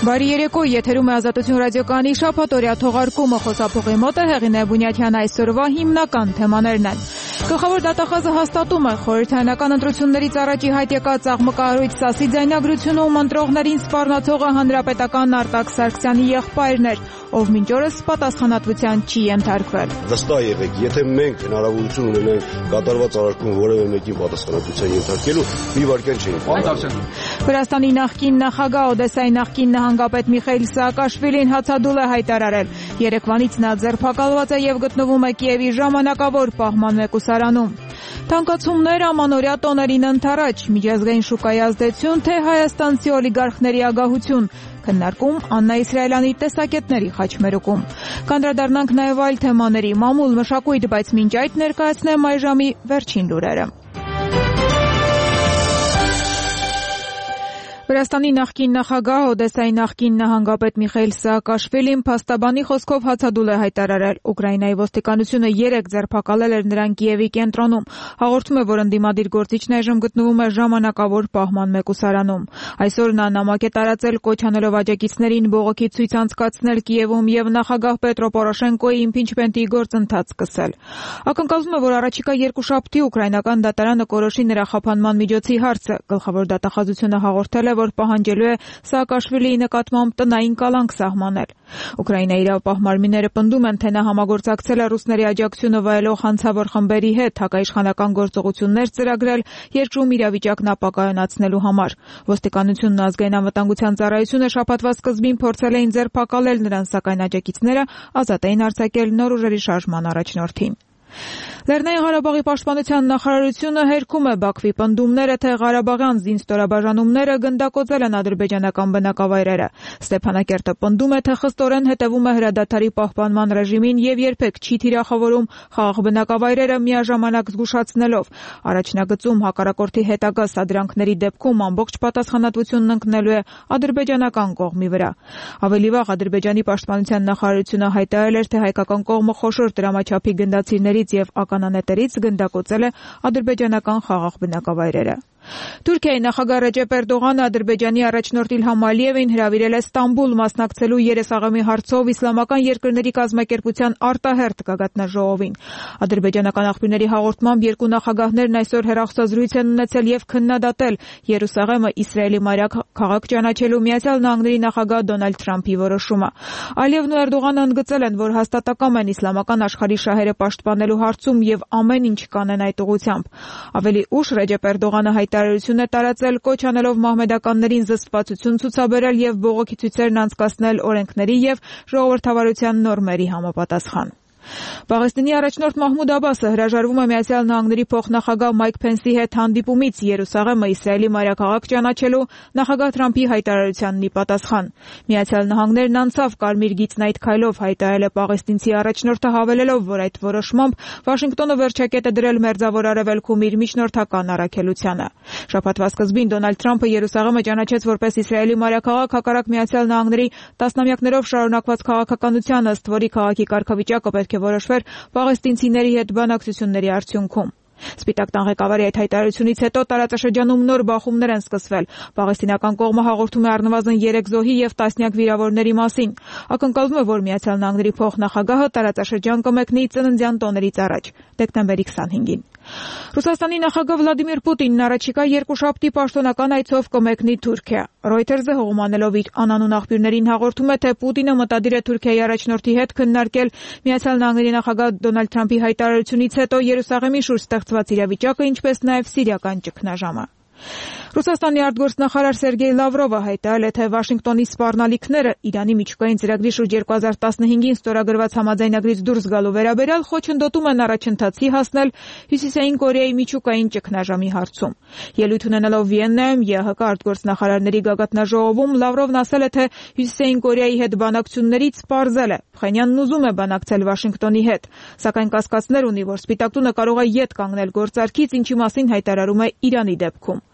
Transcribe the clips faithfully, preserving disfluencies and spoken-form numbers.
Բարի երեկո, եթերում է Ազատություն ռադիոկայանի շաբաթօրյա թողարկումը, խոսափողի մոտ է Հեղինե Բունյաթյանը, այսօրվա հիմնական թեմաներն են։ Գլխավոր դատախազը հաստատում է խորհրդարանական ընտրություններից առաջ ի հայտ եկած աղմկահարույց ՍԱՍ-ի ձայնագրությունում ընտրողներին սպառնացողը հանրապետական Արտակ Սարգսյանի եղբայրն էր, ով մինչ օրս պատասխանատվության չի ենթարկվել։ Վստահ եղեք, եթե մենք հնարավորություն ունենանք կատարված արարքում որևէ մեկին պատասխանատվության ենթարկելու, մի վարքյան չէինք պատասխանում։ Վրաստանի նախկին նախագահ Օդեսայի նախկին նահանգապետ Միխայիլ Սաակաշվիլին հացադուլ է հայտարարել։ Երեկվանից նա ձերբակալված է եւ գտնվում է Կիևի ժամանակավոր պահման մեկուսարանում։ Թանկացումներ ամանորյա տոներին ընթരാճ, միջազգային շուկայի ազդեցություն, թե հայաստանցի օլիգարխների ագահություն, քննարկում Աննա Իսրայելյանի տեսակետների խաչմերուկում։ Կանդրադառնանք նաև այլ թեմաների, մամուլ, մշակույթ, բայց մինչ այդ ներկայացնեմ այժմի վերջին լուրերը։ Վրաստանի նախկին նախագահ Օդեսայի նախկին նահանգապետ Միխայիլ Սաակաշվիլին փաստաբանի խոսքով հացադուլ է հայտարարել։ Ուկրաինայի ոստիկանությունը երեկ ձերբակալել էր նրան Կիևի կենտրոնում։ Հաղորդում է, որ ընդդիմադիր գործիչն այժմ գտնվում է ժամանակավոր պահման մեկուսարանում։ Այսօր նա նամակ է տարածել կոչ անելով աջակիցներին բողոքի ցույց անցկացնել Կիևում եւ նախագահ Պետրո Պորոշենկոյի իմպիչմենտի գործընթաց սկսել։ Ակնկալվում է, որ առաջիկա երկուշաբթի ուկրաինական դատարանը կորոշի նրա խափանման միջոցի հարցը։ Գլխավոր դատախազությունը հաղորդել է, որ պահանջելու է Սաակաշվիլիի նկատմամբ տնային կալանք սահմանել։ Ուկրաինայի իրավապահ մարմինները պնդում են, թե նա համագործակցել է ռուսների աջակցությունը վայելող հանցավոր խմբերի հետ հակաիշխանական գործողություններ ծրագրել երկրում իրավիճակն ապակայունացնելու համար։ Ոստիկանությունն ու ազգային անվտանգության ծառայությունը շաբաթվա սկզբին փորձել էին ձերբակալել նրան, սակայն աջակիցները ազատ էին արձակել նոր ուժերի շարժման առաջնորդին։ Լեռնային Ղարաբաղի պաշտպանության նախարարությունը հերքում է Բաքվի պնդումները, թե ղարաբաղյան զինստորաբաժանումները գնդակոծել են ադրբեջանական բնակավայրերը։ Ստեփանակերտը պնդում է, թե խստորեն հետևում է հրադադարի պահպանման ռեժիմին եւ երբեք չի թիրախավորում խաղաղ բնակավայրերը միաժամանակ զգուշացնելով։ Առաջնագծում հակառակորդի հետագա սադրանքների դեպքում ամբողջ պատասխանատվությունն ընկնելու է ադրբեջանական կողմի վրա։ Ավելի վաղ Ադրբեջանի պաշտպանության նախարարությունը հայտարարել էր, թե հայկական կողմը խոշոր դրամաչափի գնդացիրներից եւ ականանետերից գնդակոծել է ադրբեջանական խաղաղ բնակավայրերը։ Թուրքիայի նախագահ Ռեջեփ Էրդողանը Ադրբեջանի առաջնորդ Իլհամ Ալիևին հրավիրել է Ստամբուլ մասնակցելու Երեսաղեմի հարցով իսլամական երկրների կազմակերպության արտահերթ գագաթնաժողովին։ Ադրբեջանական աղբյուրների հաղորդմամբ երկու նախագահներն այսօր հեռախոսազրույց են ունեցել եւ քննադատել Երուսաղեմը Իսրայելի մայրաքաղաք ճանաչելու Միացյալ Նահանգների նախագահ Դոնալդ Թրամփի որոշումը։ Ալիևն ու Էրդողանը ընդգծել են, որ հաստատակամ են իսլամական աշխարհի շահերը պաշտպանելու հարցում եւ ամեն ինչ կանեն այդ ուղղությամբ։ Ավելի ուշ Ռեջեփ Էրդողանը հայտարարություն է տարածել կոչ անելով մահմեդականներին զսպվածություն ցուցաբերել եւ բողոքի ցույցերն անցկացնել օրենքների եւ ժողովրդավարության նորմերի համապատասխան։ Պաղեստինի առաջնորդ Մահմուդ Աբասը հրաժարվում է Միացյալ Նահանգների փոխնախագահ Մայք Փենսի հետ հանդիպումից Երուսաղեմը Իսրայելի մայրաքաղաք ճանաչելու նախագահ Թրամփի հայտարարությանն ի պատասխան։ Միացյալ Նահանգներն անցավ կարմիր գիծն այդ քայլով, հայտարարել է պաղեստինցի առաջնորդը, հավելելով, որ այդ որոշմամբ Վաշինգտոնը վերջակետ է դրել Մերձավոր Արևելքում իր միջնորդական առաքելությանը։ Շաբաթվա սկզբին Դոնալդ Թրամփը Երուսաղեմը ճանաչեց որպես Իսրայելի մայրաքաղաք հակառակ Միացյալ Նահանգների տասնամյակներով շարունակված քաղաքականության, ըստ որի քաղաքի կարգավիճակը պետք է որոշվեր պաղեստինցիների հետ բանակցությունների արդյունքում։ Սպիտակ տան ղեկավարի այդ հայտարարությունից հետո տարածաշրջանում նոր բախումներ են սկսվել։ Պաղեստինական կողմը հաղորդում է առնվազն երեք զոհի եւ տասնյակ վիրավորների մասին։ Ակնկալվում է, որ Միացյալ Նահանգների փոխնախագահը տարածաշրջան կմեկնի ծննդյան տոներից առաջ, դեկտեմբերի քսանհինգին։ Ռուսաստանի նախագահ Վլադիմիր Պուտինն առաջիկա երկուշաբթի պաշտոնական այցով կմեկնի Թուրքիա։ Reuters-ը հողմանելով իր անանուն աղբյուրներին հաղորդում է, թե Պուտինը մտադիր է Թուրքիայի առաջնորդի հետ քննարկել Միացյալ Նահանգների նախագահ Դոնալդ Թրամփի հայտարարությունից հետո Երուսաղեմի շուրջ ստեղծված իրավիճակը, ինչպես նաև սիրիական ճգնաժամը։ Ռուսաստանի արտգործնախարար Սերգեյ Լավրովը հայտարարել է, թե Վաշինգտոնի սպառնալիքները Իրանի միջուկային ծրագրի շուրջ երկու հազար տասնհինգին ստորագրված համաձայնագրից դուրս գալու վերաբերյալ խոչընդոտում են առաջընթացի հասնել Հյուսիսային Կորեայի միջուկային ճգնաժամի հարցում։ Ելույթ ունենալով Վիեննայում ԵՀԿ արտգործնախարարների գագաթնաժողովում Լավրովն ասել է, թե Հյուսիսային Կորեայի հետ բանակցություններից պարզել է, Փխենյանն ուզում է բանակցել Վաշինգտոնի հետ, սակայն կասկածներ ունի, որ Սպիտակ տունը կարող է ետ կանգնել գործարքից, ինչի մասին հայտարարում է Իրանի դեպքում։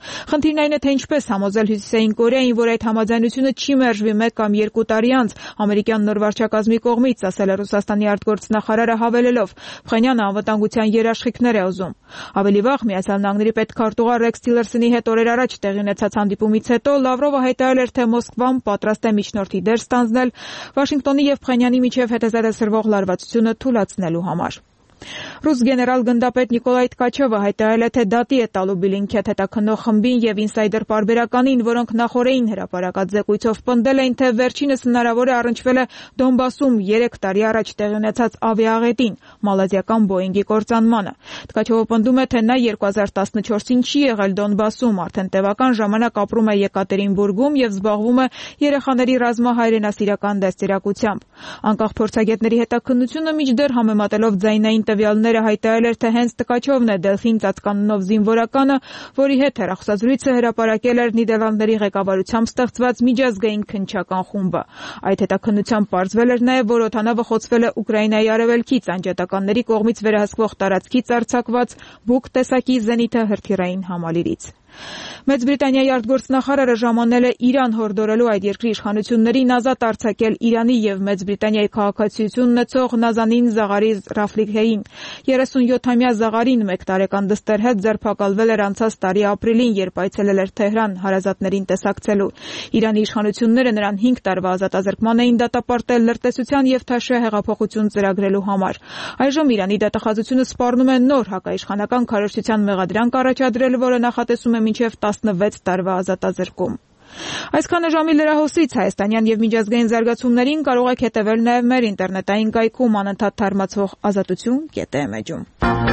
Խնդիրն այն է, թե ինչպես համոզել Հյուսիսային Կորեային, որ այդ համաձայնությունը չի մերժվի մեկ կամ երկու տարի անց ամերիկյան նոր վարչակազմի կողմից, ասել է Ռուսաստանի արտգործնախարարը, հավելելով. Փխենյանը անվտանգության երաշխիքներ է ուզում։ Ավելի վաղ Միացյալ Նահանգների պետքարտուղար Ռեքս Թիլերսոնի հետ օրեր առաջ տեղի ունեցած հանդիպումից հետո Լավրովը հայտարարել էր, թե Մոսկվան պատրաստ է միջնորդի դեր ստանձնել Վաշինգտոնի եւ Փխենյանի միջև հետազոտասրվող լարվածությունը թույլատնելու համար։ Ռուս գեներալ-գնդապետ Նիկոլայ Թկաչովը հայտարարել է, թե դատի է տալու Բիլինքեթ հետաքննող խմբին եւ ինսայդեր պարբերականին, որոնք նախորդին հրապարակած զեկույցով պնդել էին, թե վերջինս հնարավոր է առնչվել է Դոնբասում երեք տարի առաջ տեղի ունեցած ավիաաղետին, մալազիական Բոյինգի կործանմանը։ Թկաչովը պնդում է, թե նա երկու հազար տասնչորսին չի եղել Դոնբասում, արդեն տևական ժամանակ ապրում է Եկատերինբուրգում եւ զբաղվում է երեխաների ռազմահայրենասիրական դաստիարակությամբ։ Անկախ փորձագետների հետաքննությունը մինչդեռ համեմատելով ձայնային տվյալները հայտարարել էր, թե հենց Թկաչովն է Դելֆին ծածկաննով զինվորականը, որի հետ հեռախոսազրույցը հրապարակել էր Նիդերլանդների ղեկավարությամբ ստեղծված միջազգային քննչական խումբը։ Այդ հետաքննությամբ պարզվել էր նաև, որ օդանավը խոցվել է Ուկրաինայի արևելքից անջատականների կողմից վերահսկվող տարածքից արձակված Բուկ տեսակի զենիթը հրթիռային համալիրից։ Մեծ Բրիտանիայի արտգործնախարարը ժամանել է Իրան հորդորելու այդ երկրի իշխանություններին ազատ արձակել Իրանի եւ Մեծ Բրիտանիայի քաղաքացիություն ունեցող Նազանին Զաղարի Ռաֆլիհեին։ երեսունյոթամյա Զաղարին մեկ տարեկան դստեր հետ ձերբակալվել էր անցած տարի ապրիլին, երբ այցելել էր Թեհրան հարազատներին տեսակցելու։ Իրանի իշխանությունները նրան հինգ տարվա ազատազրկման էին դատապարտել լրտեսության եւ Թաշե հեղափոխություն ծրագրելու համար։ Այժմ Իրանի դատախազությունը սպառնում է նոր հակաիշխանական քարոզչության մեղադրանք առաջադրել, որը նախատեսում է մինչև տասնվեց տարվա ազատազրկում։ Այսքանը ժամի լրահոսից հայաստանյան եւ միջազգային զարգացումներին կարող եք հետևել նաեւ մեր ինտերնետային կայքում անընդհատ թարմացվող ազատություն կետ էմ-ում։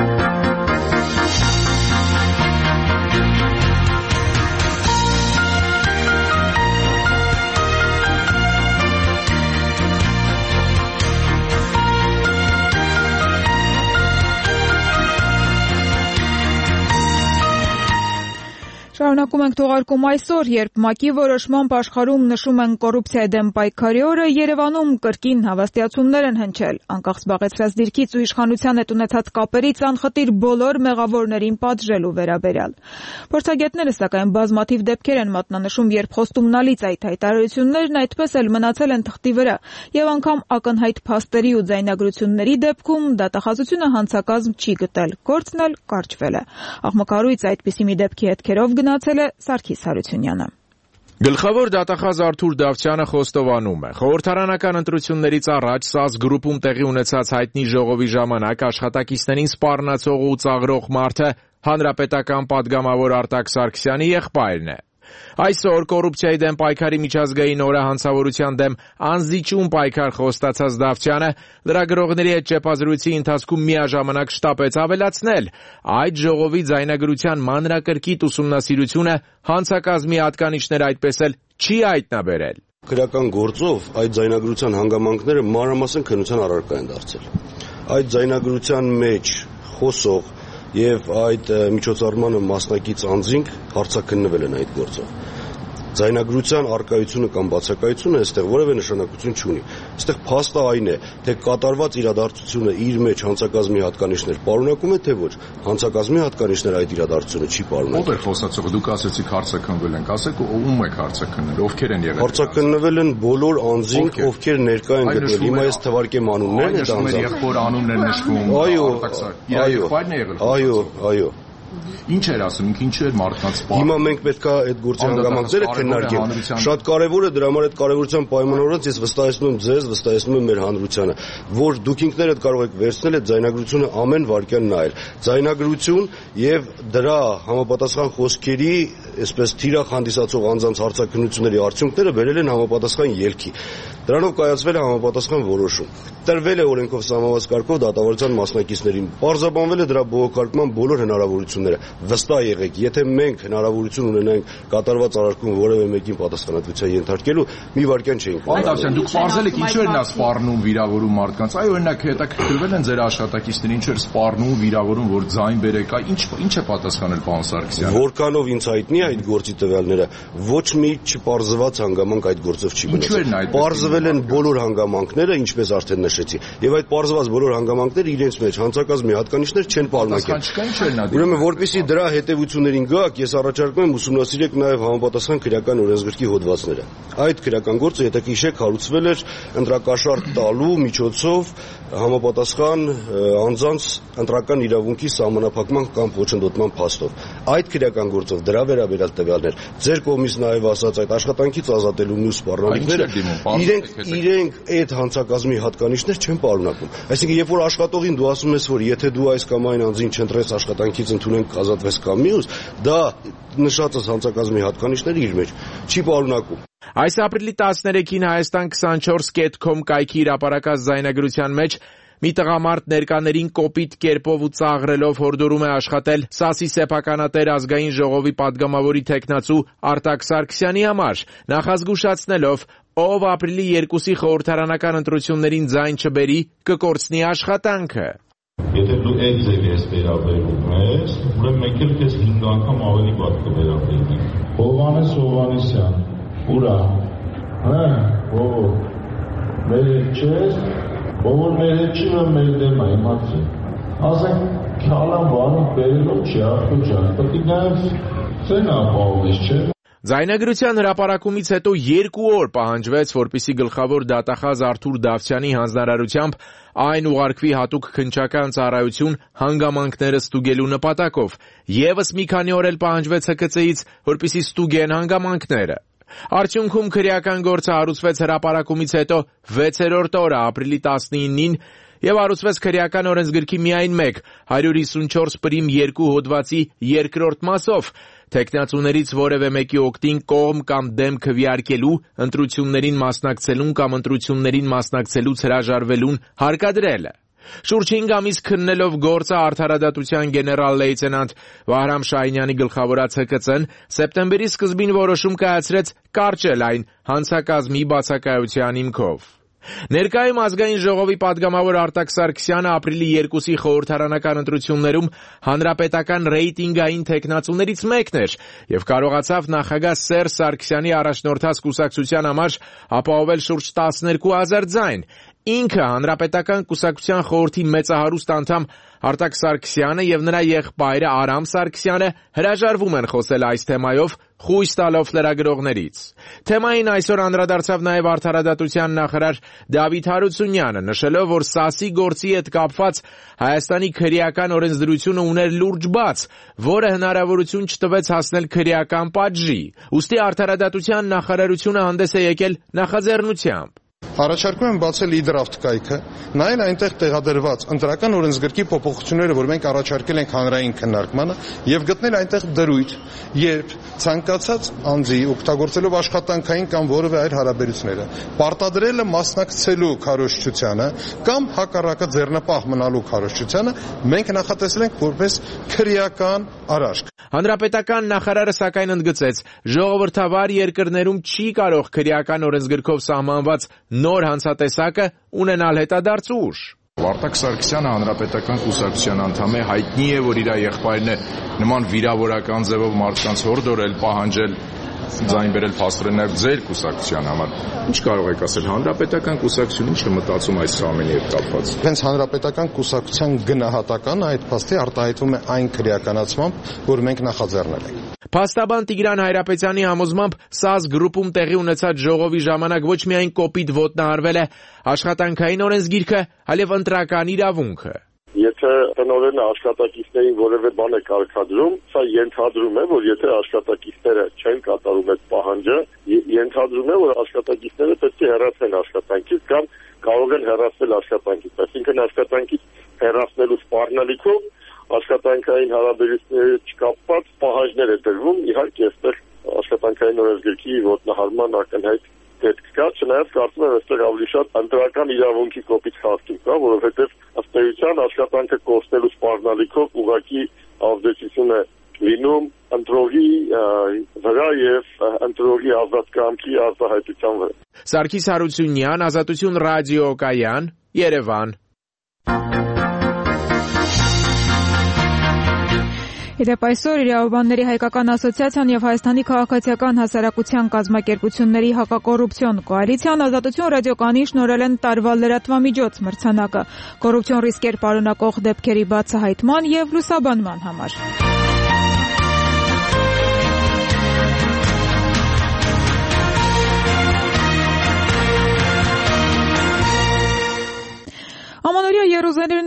Շարունակում ենք թողարկում այսօր, երբ ՄԱԿ-ի որոշմամբ աշխարհում նշում են կոռուպցիայի դեմ պայքարի օրը, Երևանում կրկին հավաստիացումներ են հնչել։ Անկախ զբաղեցրած դիրքից ու իշխանության հետ ունեցած կապերից անխտիր բոլոր մեղավորներին պատժելու վերաբերյալ։ Փորձագետները, սակայն, բազմաթիվ դեպքեր են մատնանշում, երբ խոստումնալից այդ հայտարարություններն այդպես էլ մնացել են թղթի վրա, եւ անգամ ակնհայտ փաստերի ու ձայնագրությունների դեպքում դատախազությունը հանցակազմ չի գտել, գործն էլ կարճվել է։ Աղմկարույց այդպիսի մի դեպքի հետքերով գնացել է Սարգիս Հարությունյանը։ Գլխավոր դատախազ Արթուր Դավթյանը խոստովանում է. խորհրդարանական ընտրություններից առաջ ՍԱԶ գրուպում տեղի ունեցած հայտնի ժողովի ժամանակ աշխատակիցներին սպառնացող ու ծաղրող մարդը հանրապետական պատգամավոր Արտակ Սարգսյանի եղբայրն է։ Այսօր կոռուպցիայի դեմ պայքարի միջազգային օրը հանցավորության դեմ անզիջում պայքար խոստացած Դավթյանը լրագրողների հետ ճեպազրույցի ընթացքում միաժամանակ շտապեց ավելացնել. այդ ժողովի ձայնագրության մանրակրկիտ ուսումնասիրությունը հանցակազմի հատկանիշներ այդպես էլ չի հայտնաբերել։ Քրեական գործով այդ ձայնագրության հանգամանքները մանրամասն քննության առարկա են դարձել։ Այդ ձայնագրության մեջ խոսող եւ այդ միջոցառմանը մասնակից անձինք հարցաքննվել են այդ գործով։ Ձայնագրության արկայությունը կամ բացակայությունը այստեղ որևէ նշանակություն չունի։ Այստեղ փաստը այն է, թե կատարված իրադարձությունը իր մեջ հանցակազմի հատկանիշներ պարունակում է, թե ոչ։ Հանցակազմի հատկանիշները այդ իրադարձությունը չի պարունակում։ Ո՞վ է խոսացողը, դուք ասեցիք հարցաքննվել ենք, ասեք ում եք հարցաքննել, ովքեր են եղել։ Հարցաքննվել են բոլոր անձինք, ովքեր ներկա են գտնվել։ Հիմա ես թվարկեմ անուններն են դարձել։ Եղբոր անունն են նշվում։ Այո, այո, այո, այո։ Ինչ էր ասում, ինքը ինչու էր մարդկանց սպառնում։ Հիմա մենք պետք է այդ գործի հանգամանքները քննարկենք։ Շատ կարևոր է, դրա համար այդ կարևորության պայմանավորված ես վստահեցնում եմ ձեզ, վստահեցնում եմ մեր հանրությանը, որ դուք ինքներդ կարող եք վերցնել այդ ձայնագրությունը ամեն վայրկյան նայել։ Ձայնագրություն եւ դրա համապատասխան խոսքերի, այսպես թիրախ հանդիսացող անձանց հարցաքննությունների արդյունքները բերել են համապատասխան ելքի։ Դրանով կայացվել է համապատասխան որոշում։ Տրվել է օրենքով սահմանված կարգով դատավարության մասնակիցներին։ Պարզաբանվել է դրա բողոքարկման բոլոր հնարավորությունները։ Վստահ եղեք, եթե մենք հնարավորություն ունենանք կատարված արարքում որևէ մեկին պատասխանատվության ենթարկելու, մի վայրկյան չէինք։ Այդ ասեն, դուք պարզել եք ինչու էր նա սպառնում, վիրավորում մարդկանց։ Այո, օրինակ հետաքրքրվել են ձեր աշխատակիցները, ինչու էր սպառնում, վիրավորում, որ ձայն բերեք, ինչ ինչ է պատասխանել պարոն Սարգսյանը։ Որքանով ինձ հայտնի է այդ գործի տվյալները, ոչ մի չպարզված հանգամանք այդ գործով չի մնացել։ Պարզվել են բոլոր հանգամանքները, ինչպես արդեն նշեցի, եւ այդ պարզված բոլոր հանգամանքները իրենց մեջ հանցակազմի հատկանիշներ չեն պարունակել։ Ուրեմն Որպեսզի դրա հետևություններին գաք, ես առաջարկում եմ ուսումնասիրեք նաև համապատասխան քրեական օրենսգրքի հոդվածները։ Այդ քրեական գործը, եթե հիշեք, հարուցվել էր ընտրակաշառք տալու միջոցով համապատասխան անձանց ընտրական իրավունքի սահմանափակման կամ ոչնդոտման փաստով։ Այդ քրեական գործով դրա վերաբերյալ տվյալներ ձեր կողմից նաև ասած այդ աշխատանքից ազատելու մյուս սպառնալիքները իրենք իրենք այդ հանցակազմի հատկանիշներ չեն պարունակում։ Այսինքն, երբ որ աշխատողին դու ասում ես, որ եթե դու այս կամ այն անձին չընտրես աշխատանքից ընդունենք ազատվես կամ մյուս, դա նշածս հանցակազմի հատկանիշները իր մեջ չի պարունակում։ Այս ապրիլի տասներեքին Հայաստան քսանչորս կետ կոմ կայքի հրապարակած ձայնագրության մեջ մի տղամարդ ներկաներին կոպիտ կերպով ու ծաղրելով հորդորում է աշխատել ՍԱՍ-ի սեփականատեր ազգային ժողովի падգամավորի թեկնածու Արտակ Սարգսյանի համար, նախազգուշացնելով, ով ապրիլի երկուսի խորհրդարանական ընտրություններին ձայն չբերի, կկորցնի աշխատանքը։ Եթե դու այդ ձևի ես վերաբերվում ես, ուրեմն մենք էլ քեզ հինգ անգամ ավելի վատ կվերաբերվենք։ Հովհաննես Հովհաննիսյան, ուրա, հա, ո՞վ, մեր հետ չես, ով մեր հետ չի, որ մեր դեմ է, իմացի։ Ասենք, քալան բանը բերելով չի, արդյոք ջան, պետք է նայես, ցեն ապահովես, չէ՞։ Ձայնագրության հրապարակումից հետո երկու օր պահանջվեց, որպեսզի գլխավոր դատախազ Արթուր Դավթյանի հանձնարարությամբ այն ուղարկվի հատուկ քննչական ծառայություն հանգամանքները ստուգելու նպատակով։ Եվս մի քանի օր էլ պահանջվեց Հ K C-ից, որպեսզի ստուգեն հանգամանքները։ Արդյունքում քրեական գործը հարուցվեց հրապարակումից հետո վեցերորդ օրը ապրիլի տասնինին եւ հարուցվեց քրեական օրենսգրքի միայն մեկ հարյուր հիսունչորս պրիմ երկու հոդվածի երկրորդ մասով, թեկնածուներից որևէ մեկի օգտին կողմ կամ դեմ քվեարկելու, ընտրություններին մասնակցելուն կամ ընտրություններին մասնակցելուց հրաժարվելուն հարկադրելը։ Շուրջ հինգ ամիս քննելով գործը արդարադատության գեներալ լեյտենանտ Վահրամ Շահինյանի գլխավորած Հ K C-ն սեպտեմբերի սկզբին որոշում կայացրեց կարճել այն հանցակազմի բացակայության հիմքով։ Ներկայում ազգային ժողովի падգամավոր Արտակ Սարգսյանը ապրիլի երկուսի խորհրդարանական ընտրություններում հանրապետական ռեյտինգային թեկնածուներից մեկն էր եւ կարողացավ նախագահ Սերժ Սարգսյանի առաջնորդած կուսակցության համար ապահովել շուրջ տասներկու հազար ձայն։ Ինքը հանրապետական կուսակցության խորհրդի մեծահարուստ անդամ Արտակ Սարգսյանը եւ նրա եղբայրը Արամ Սարգսյանը հրաժարվում են խոսել այս թեմայով, խույս տալով լրագրողներից։ Թեմային այսօր անդրադարձավ նաև արդարադատության նախարար Դավիթ Հարությունյանը, նշելով, որ ՍԱՍ-ի գործի հետ կապված Հայաստանի քրեական օրենսդրությունը ուներ լուրջ բաց, որը հնարավորություն չտվեց հասնել քրեական պատժի։ Ուստի արդարադատության նախարարությունը հանդես է եկել նախաձեռնությամբ։ Առաջարկում եմ բացել e-draft կայքը, նայել այնտեղ տեղադրված ընտրական օրենսգրքի փոփոխությունները, որ մենք առաջարկել ենք հանրային քննարկմանը, եւ գտնել այնտեղ դրույթ, երբ ցանկացած անձի օգտագործելով աշխատանքային կամ որևէ այլ հարաբերությունները, պարտադրելը մասնակցելու քարոզչությանը կամ հակառակը ձեռնպահ մնալու քարոզչությանը, մենք նախատեսել ենք որպես քրեական արարք։ Հանրապետական նախարարը սակայն ընդգծեց, ժողովրդավար երկրներում չի կարող քրեական օրենսգրքով սահմանված նոր հանցատեսակը ունենալ հետադարձ ուժ։ Արտակ Սարգսյանը հանրապետական կուսակցության անդամ է, հայտնի է, որ իր եղբայրն է նման վիրավորական ձևով մարդկանց հորդորել, պահանջել ձայն բերել փաստորեն նաև ձեր կուսակցության համար։ Ինչ կարող եք ասել, հանրապետական կուսակցությունը ինչ է մտածում այս ամենի հետ կապված։ Հենց հանրապետական կուսակցության գնահատականը այդ փաստի արտահայտվում է այն քրեականացմամբ, որ մենք նախաձեռնել ենք։ Փաստաբան Տիգրան Հայրապետյանի համոզմամբ ՍԱՍ գրուպում տեղի ունեցած ժողովի ժամանակ ոչ միայն կոպիտ ոտնահարվել է աշխատանքային օրենսգիրքը, այլև ընտրական իրավունքը։ Եթե տնօրենը աշխատակիցներին որևէ բան է կարգադրում, սա ենթադրում է, որ եթե աշխատակիցները չեն կատարում այդ պահանջը, ենթադրում է, որ աշխատակիցները պետք է հեռացվեն աշխատանքից կամ կարող են հեռացվել աշխատանքից։ Այսինքն աշխատանքից հեռացնելու սպառնալիքով աշխատանքային հարաբերությունների չկապված պահանջներ է տրվում, իհարկե այստեղ աշխատանքային օրենսգրքի ոտնահարման ակնհայտ դեպք կա, չնայած կարծում եմ այստեղ ավելի շատ ընտրական իրավունքի կոպիտ խախտում կա, որովհետև ըստ էության աշխատանքը կորցնելու սպառնալիքով ուղղակի ազդեցություն է լինում ընտրողի վրա եւ ընտրողի ազատ կամքի արտահայտության վրա։ Սարգիս Հարությունյան, Ազատություն ռադիոկայան, Երևան։ Իդեպ այսօր Իրավաբանների հայկական ասոցիացիան եւ Հայաստանի քաղաքացիական հասարակության կազմակերպությունների հակակոռուպցիոն կոալիցիան Ազատություն ռադիոկայանի շնորհել են տարվա լրատվամիջոց մրցանակը կոռուպցիոն ռիսկեր պարունակող դեպքերի բացահայտման եւ լուսաբանման համար։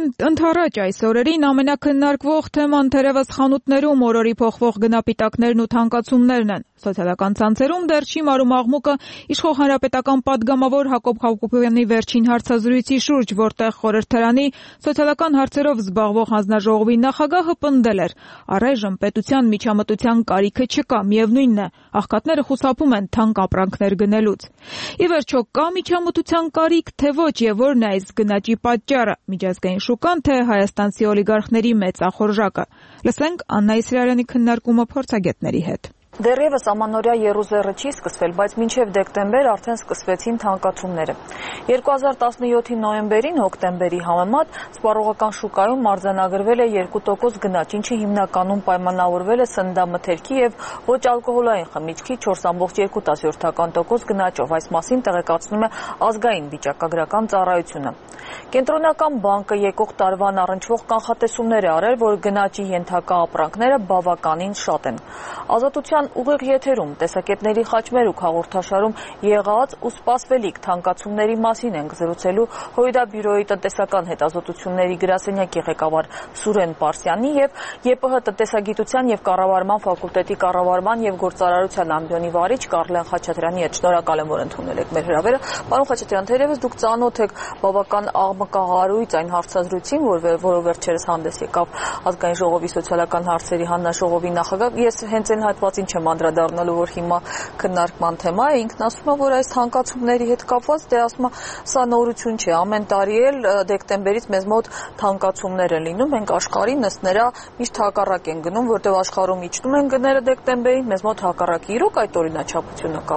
Ընդառաջ այս օրերին ամենակննարկվող թեման թերևս խանութներում օրորի փոխվող գնապիտակներն ու թանկացումներն են։ Սոցիալական ցանցերում դեռ չի մարում աղմուկը իշխող հանրապետական պատգամավոր Հակոբ Հակոբյանի վերջին հարցազրույցի շուրջ, որտեղ խորհրդարանի սոցիալական հարցերով զբաղվող հանձնաժողովի նախագահը պնդել էր. առայժմ պետության միջամտության կարիքը չկա, միևնույնն է, աղքատները խուսափում են թանկ ապրանքներ գնելուց։ Ի վերջո, կա միջամտության կարիք, թե ոչ, եւ որն է այս գնաճի պատճառը՝ միջազգային շուկան, թե հայաստանցի օլիգարխների մեծ ախորժակը։ Լսենք Աննա Իսրայելյանի քննարկումը փորձագետների հետ։ Դեռևս ամանորյա եռուզեռը չի սկսվել, բայց մինչև դեկտեմբեր արդեն սկսվեցին թանկացումները։ երկու հազար տասնյոթի նոյեմբերին հոկտեմբերի համեմատ սպառողական շուկայում արձանագրվել է երկու տոկոս գնաճ, ինչը հիմնականում պայմանավորվել է սննդամթերքի եւ ոչ ալկոհոլային խմիչքի չորս կόμma երկու տոկոս գնաճով։ Այս մասին տեղեկացնում է ազգային վիճակագրական ծառայությունը։ Կենտրոնական բանկը եկող տարվան առնչվող կանխատեսումներ է արել, որ գնաճի ենթակա ապրանքները բավականին շատ են։ Ազատության ուղիղ եթերում տեսակետների խաչմերուկ հաղորդաշարում եղած ու սպասվելիք թանկացումների մասին ենք զրուցելու Հույդաբյուրոյի տնտեսական հետազոտությունների գրասենյակի ղեկավար Սուրեն Պարսյանի եւ ԵՊՀ տնտեսագիտության եւ կառավարման ֆակուլտետի կառավարման եւ գործարարության ամբիոնի վարիչ Կարլեն Խաչատրյանի հետ։ Շնորհակալ եմ, որ ընդունել եք մեր հրավերը։ Պարոն Խաչատրյան, թերևս դուք ծանոթ եք բավական աղմկահարույց այն հարցազրույցին, որով վերջերս հանդես եկավ ազգային ժողովի սոցիալական հարցերի հանձնաժողովի նախագահ։ Ես հենց այն հատվածին չեմ անդրադառնալու, որ հիմա քննարկման թեմա է, ինքն ասում է, որ այս թանկացումների հետ կապված դե ասում է, սա նորություն չէ, ամեն տարի էլ դեկտեմբերից մեզ մոտ թանկացումներ են լինում, մենք աշխարհին ըստ նրա միշտ հակառակ են գնում, որտեղ աշխարհում իջնում են գները դեկտեմբերին, մեզ մոտ հակառակ։ Իրոք այդ օրինաչափությունը կա։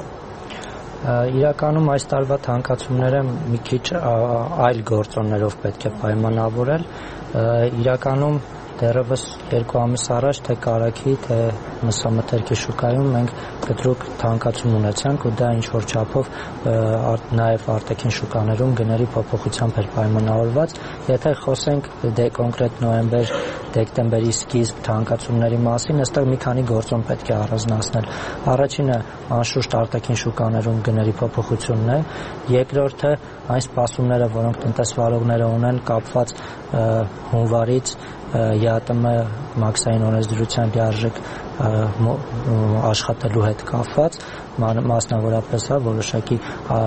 Իրականում այս տարվա թանկացումները մի քիչ այլ գործոններով պետք է պայմանավորել։ Իրականում դեռևս երկու ամիս առաջ թե կարագի, թե մսամթերքի շուկայում մենք կտրուկ թանկացում ունեցանք ու դա ինչ-որ չափով նաև արտաքին շուկաներում գների փոփոխությամբ էր պայմանավորված։ Եթե խոսենք դե կոնկրետ նոյեմբեր, դեկտեմբերի սկիզբ թանկացումների մասին, այստեղ մի քանի գործոն պետք է առանձնացնել։ Առաջինը անշուշտ արտաքին շուկաներում գների փոփոխությունն է, երկրորդը այն սպասումները, որոնք տնտեսվարողները ունեն կապված հունվարից ԵԱՏՄ մաքսային օրենսդրության լիարժեք աշխատելու հետ կապված, մասնավորապես որոշակի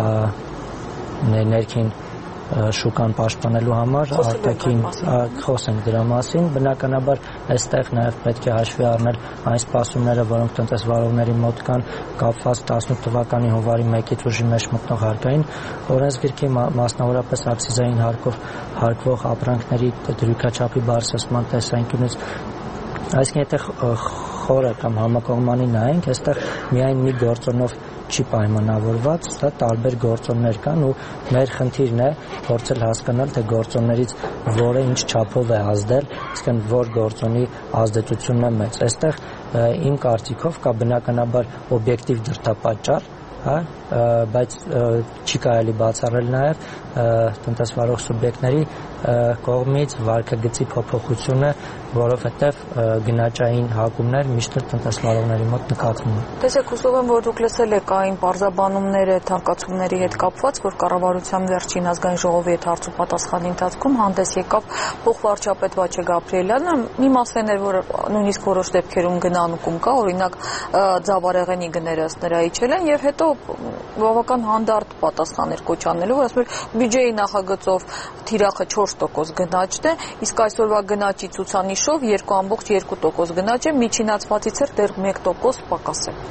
ներքին շուկան պաշտպանելու համար արտաքին խոսենք դրա մասին, բնականաբար այստեղ նաև պետք է հաշվի առնել այն սպասումները, որոնք տնտեսվարողների մոտ կան կապված տասնութ թվականի հունվարի մեկից ուժի մեջ մտնող հարկային օրենսգրքի, մասնավորապես ակցիզային հարկով հարկվող ապրանքների դրույքաչափի բարձրացման տեսանկյունից։ Այսինքն եթե խորը կամ համակողմանի նայենք, այստեղ միայն մի գործոնով չի պայմանավորված, դա տարբեր գործոններ կան ու մեր խնդիրն է փորձել հասկանալ, թե գործոններից որը ինչ չափով է ազդել, այսինքն որ գործոնի ազդեցությունն է մեծ։ Այստեղ իմ կարծիքով կա բնականաբար օբյեկտիվ դրդապատճառ, հա, բայց չի կարելի բացառել նաև տնտեսվարող սուբյեկտների կողմից վարկագծի փոփոխությունը, որովհետև գնաճային հակումներ միշտ տնտեսվարողների մոտ նկատվում են։ Տեսեք, հուսով եմ, որ դուք լսել եք այն պարզաբանումները թանկացումների հետ կապված, որ կառավարության վերջին ազգային ժողովի հետ հարց ու պատասխանի ընթացքում հանդես եկավ փոխվարչապետ Վաչե Գաբրիելյանը։ Մի մասն էր, որ նույնիսկ որոշ դեպքերում գնանկում կա, օրինակ ձավարեղենի գները ըստ նրա իջել են եւ հետո բավական հանդարտ պատասխան էր կոչանելու, որ ասում էր բյուջեի նախագծով թիրախը չորս տոկոս գնաճն է, իսկ այսօրվա գնաճի ցուցանիշով երկու կόμma երկու տոկոս գնաճ է, միջինացվածից էր դեռ մեկ տոկոս պակաս է։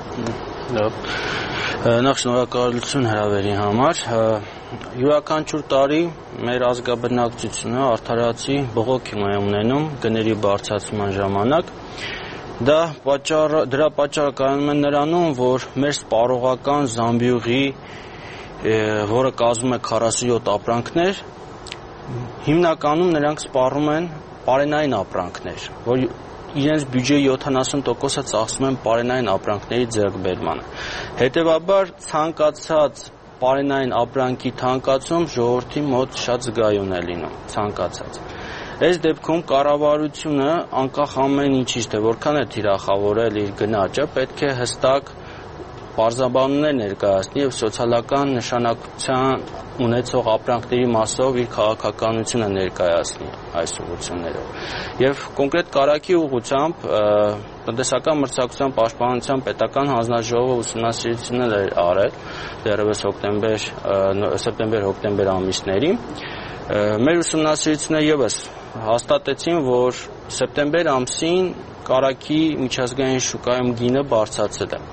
Նախ շնորհակալություն հրավերի համար։ Յուրաքանչյուր տարի մեր ազգաբնակչությունը արդարացի բողոք է ունենում գների բարձրացման ժամանակ։ Դա պատճառը, դրա պատճառը կայանում է նրանում, որ մեր սպառողական զամբյուղի, որը կազմում է քառասունյոթ ապրանքներ, հիմնականում նրանք սպառում են պարենային ապրանքներ, որ իրենց բյուջեի յոթանասուն տոկոսը ծախսում են պարենային ապրանքների ձեռքբերմանը։ Հետևաբար ցանկացած պարենային ապրանքի թանկացում ժողովրդի մոտ շատ զգայուն է լինում, ցանկացած։ Այս դեպքում կառավարությունը անկախ ամեն ինչից, թե որքան է թիրախավորել իր գնաճը, պետք է հստակ պարզաբանումներ ներկայացնի եւ սոցիալական նշանակության ունեցող ապրանքների մասով իր քաղաքականությունը ներկայացնի այս ուղղություններով։ Եվ կոնկրետ կարագի ուղղությամբ տնտեսական մրցակցության պաշտպանության պետական հանձնաժողովը ուսումնասիրություններ էր արել դեռևս հոկտեմբեր, սեպտեմբեր-հոկտեմբեր ամիսներին։ Մեր ուսումնասիրությունները ևս հաստատեցին, որ սեպտեմբեր ամսին կարագի միջազգային շուկայում գինը բարձրացել է։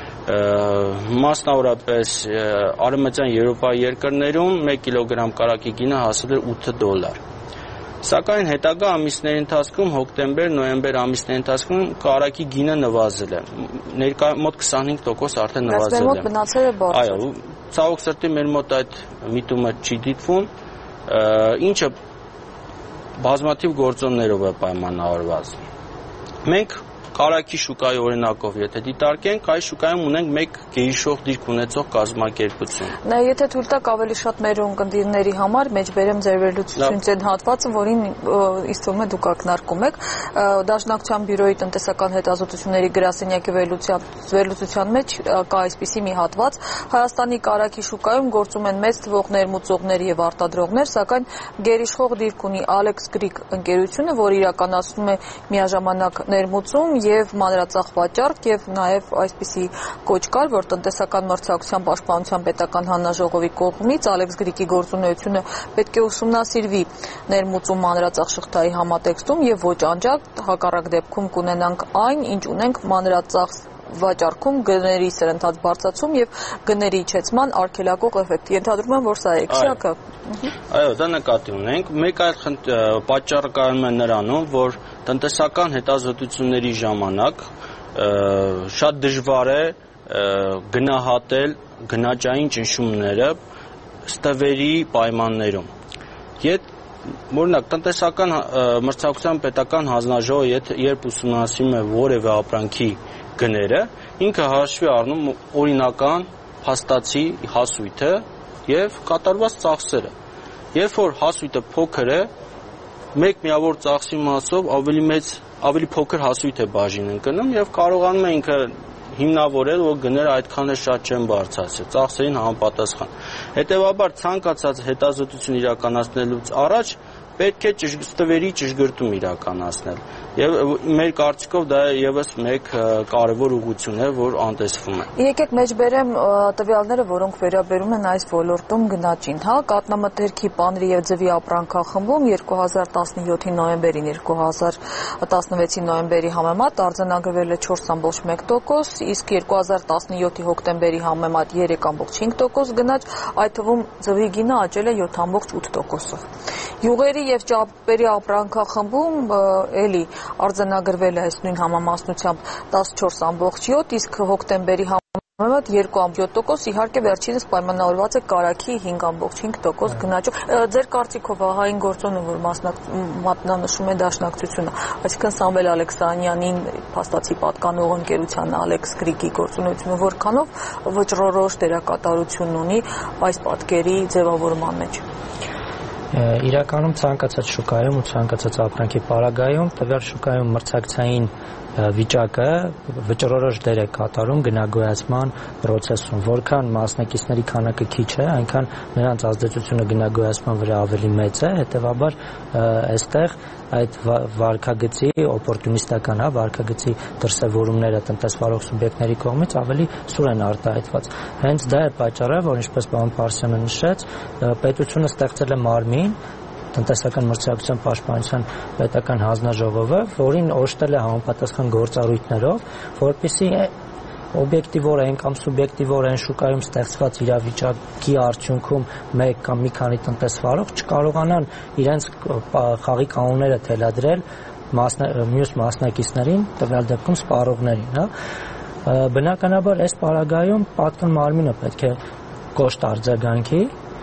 Մասնավորապես արևմտյան Եվրոպայի երկրներում մեկ կիլոգրամ կարագի գինը հասել էր ութ դոլար։ Սակայն հետագա ամիսների ընթացքում հոկտեմբեր, նոյեմբեր ամիսների ընթացքում կարագի գինը նվազել է։ Ներկա մոտ քսանհինգ տոկոս արդեն նվազել է։ Բայց մեր մոտ մնացել է բարձր։ Այո, ցավոք սրտի մեր մոտ այդ միտումը չի դիտվում, ինչը բազմաթիվ գործոններով է պայմանավորված։ Մենք կարագի շուկայի օրինակով եթե դիտարկենք, այս շուկայում ունենք մեկ գերիշխող դիրք ունեցող կազմակերպություն։ Նա եթե թույլ տաք ավելի շատ մեր ունկնդիրների համար մեջբերեմ ձեր վերլուծությունից այն հատվածը, որին ինձ թվում է դուք ակնարկում եք, Դաշնակցության բյուրոյի տնտեսական հետազոտությունների գրասենյակի վերլուծության մեջ կա այսպիսի մի հատված. Հայաստանի կարագի շուկայում գործում են մեծ թվով ներմուծողներ եւ արտադրողներ, սակայն գերիշխող դիրք ունի Alex Greek ընկերությունը, որը իրականացնում է միաժամանակ ներմուծում եւ մանրածախ վաճառք եւ նաեւ այսպիսի կոչ կար, որ տնտեսական մրցակցության պաշտպանության պետական հանձնաժողովի կողմից Alex Greek-ի գործունեությունը պետք է ուսումնասիրվի ներմուծում մանրածախ շղթայի համատեքստում եւ ոչ անջատ, հակառակ դեպքում կունենանք այն, ինչ ունենք մանրածախ վաճառքում գների սրընթաց բարձրացում եւ գների իջեցման արգելակող էֆեկտ։ Ենթադրում եմ, որ սա է քսյակը։ Այո, դա նկատի ունենք։ Մեկ այլ պատճառը կայանում է նրանում, որ տնտեսական հետազոտությունների ժամանակ շատ դժվար է գնահատել գնաճային ճնշումները ստվերի պայմաններում։ Ետ Օրինակ, տնտեսական մրցակցության պետական հանձնաժողովը երբ ուսումնասիրում է որևէ ապրանքի գները, ինքը հաշվի առնում օրինական փաստացի հասույթը եւ կատարված ծախսերը։ Երբ որ հասույթը փոքր է, մեկ միավոր ծախսի մասով ավելի մեծ, ավելի փոքր հասույթ է բաժին ընկնում եւ կարողանում է ինքը հիմնավորել, որ գները այդքան էլ շատ չեն բարձրացել, ծախսերին համապատասխան։ Հետևաբար ցանկացած հետազոտություն իրականացնելուց առաջ պետք է ստվերի ճշգրտում իրականացնել։ Եվ մեր կարծիքով դա եւս մեկ կարևոր ուղղություն է, որ անտեսվում է։ Եկեք մեջբերեմ տվյալները, որոնք վերաբերում են այս ոլորտում գնաճին, հա, կատնամթերքի, պանրի եւ ձվի ապրանքախմբում երկու հազար տասնյոթի նոյեմբերին երկու հազար տասնվեցի նոյեմբերի համեմատ արձանագրվել է չորս կόμμα մեկ տոկոս, իսկ երկու հազար տասնյոթի հոկտեմբերի համեմատ երեք կόμμα հինգ տոկոս գնաճ, այդ թվում ձվի գինը աճել է յոթ կόμma ութ տոկոսով։ Յուղերի եւ ճապերի ապրանքախմբում էլի արձանագրվել է այս նույն համամասնությամբ տասնչորս կόμma յոթ, իսկ հոկտեմբերի համեմատ երկու կόμma յոթ տոկոս, իհարկե վերջինս պայմանավորված է կարագի հինգ կόμma հինգ տոկոս գնաճով։ Ձեր կարծիքով ահային գործոնը, որ մատնանշում է Դաշնակցությունը, այսինքն Սամվել Ալեքսանյանին փաստացի պատկանող ընկերության Alex Greek-ի գործունեությունը որքանով վճռորոշ դերակատարություն ունի այս պատկերի ձևավորման մեջ։ Իրականում ցանկացած շուկայում ու ցանկացած ապրանքի պարագայում տվյալ շուկայում մրցակցային վիճակը վճռորոշ դեր է կատարում գնագոյացման process-ում, որքան մասնակիցների քանակը քիչ է, այնքան նրանց ազդեցությունը գնագոյացման վրա ավելի մեծ է, հետևաբար այստեղ այդ վարկագծի օպորտունիստական, հա, վարկագծի դրսևորումները տնտեսվարող սուբյեկտների կողմից ավելի սուր են արտահայտված։ Հենց դա է պատճառը, որ ինչպես պարոն Պարսյանը նշեց, պետությունը ստեղծել է մարմին տնտեսական մրցակցության պաշտպանության պետական հանձնաժողովը, որին օժտել է համապատասխան գործառույթներով, որպեսզի օբյեկտիվորեն կամ սուբյեկտիվորեն շուկայում ստեղծված իրավիճակի արդյունքում մեկ կամ մի քանի տնտեսվարող չկարողանան իրենց խաղի կանոնները թելադրել մյուս մասնակիցներին, տվյալ դեպքում սպառողներին, հա։ Բնականաբար այս պարագայում պատկան մարմինը պետք է կոշտ արձագանքի,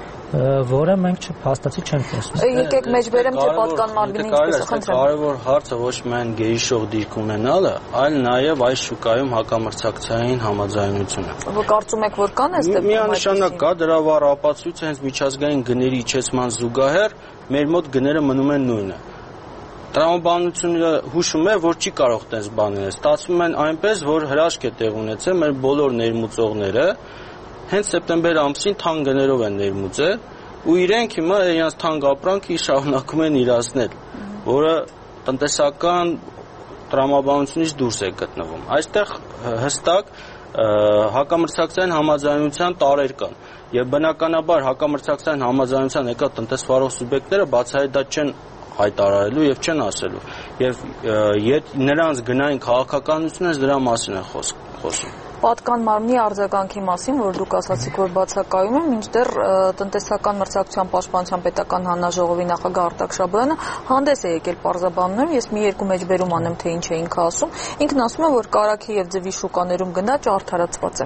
որը մենք փաստացի չենք տեսնում։ Եկեք մեջբերեմ, թե պատկան մարմինը ինչպես է խնդրեմ։ Կարևոր հարցը ոչ միայն գերիշխող դիրք ունենալը, այլ նաև այս շուկայում հակամրցակցային համաձայնությունը։ Ո՞վ կարծում եք, որ կան այս դեպքում։ Միանշանակ կա, դրա վառ ապացույցը հենց միջազգային գների իջեցման զուգահեռ մեր մոտ գները մնում են նույնը։ տրամաբանությունը հուշում է, որ չի կարող տես բանել։ Ստացվում են այնպես, որ հրաշք է տեղ ունեցել մեր բոլոր ներմուծողները հենց սեպտեմբեր ամսին թանկ գներով են ներմուծել ու իրենք հիմա իրենց թանկ ապրանքը շարունակում են իրացնել, որը տնտեսական տրամաբանությունից դուրս է գտնվում։ Այստեղ հստակ հակամրցակցային համաձայնության տարեր կան եւ բնականաբար հակամրցակցային համաձայնության եկած տնտեսվարող սուբյեկտները բացահայտ դա չեն հայտարարելու եւ չեն ասելու եւ նրանց գնային քաղաքականությունը դրա մասին է խոսում։ Պատկան մարմնի արձագանքի մասին, որ դուք ասացիք, որ բացակայում է, մինչդեռ տնտեսական մրցակցության պաշտպանության պետական հանձնաժողովի նախագահ Արտակ Շաբոյանը հանդես է եկել պարզաբաններում, ես մի երկու մեջբերում անեմ, թե ինչ է ինքը ասում։ Ինքն ասում է, որ կարագի եւ ձվի շուկաներում գնաճը արդարացված է։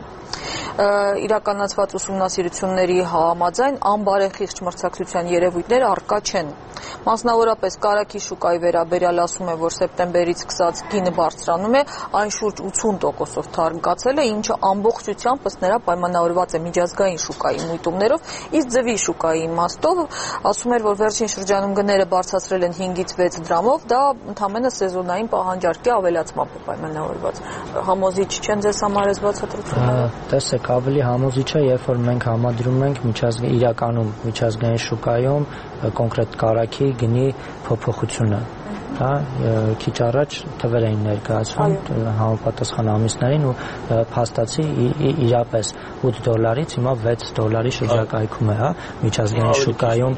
Իրականացված ուսումնասիրությունների համաձայն անբարեխիղճ մրցակցության երևույթները առկա չեն։ Մասնավորապես կարագի շուկայի վերաբերյալ ասում է, որ սեպտեմբերից սկսած գինը բարձրանում է, այն շուրջ ութուն տոկոսով թանկացել է, ինչը ամբողջությամբ ըստ նրա պայմանավորված է միջազգային շուկայի միտումներով, իսկ ձվի շուկայի իմաստով ասում էր, որ վերջին շրջանում գները բարձրացրել են հինգից վեց դրամով, դա ընդամենը սեզոնային պահանջարկի ավելացմամբ է պայմանավորված։ Համոզիչ չեն ձեզ համար այս բացատրությունները։ Տեսեք, ավելի համոզիչ է, երբ որ մենք համադրում ենք միջազգային իրականում միջազգային շուկայում կոնկրետ կարագի գնի փոփոխությունը։ Հա, քիչ առաջ թվեր էին ներկայացվում համապատասխան ամիսներին ու փաստացի իրապես ութ դոլարից հիմա վեց դոլարի շրջակայքում է, հա, միջազգային շուկայում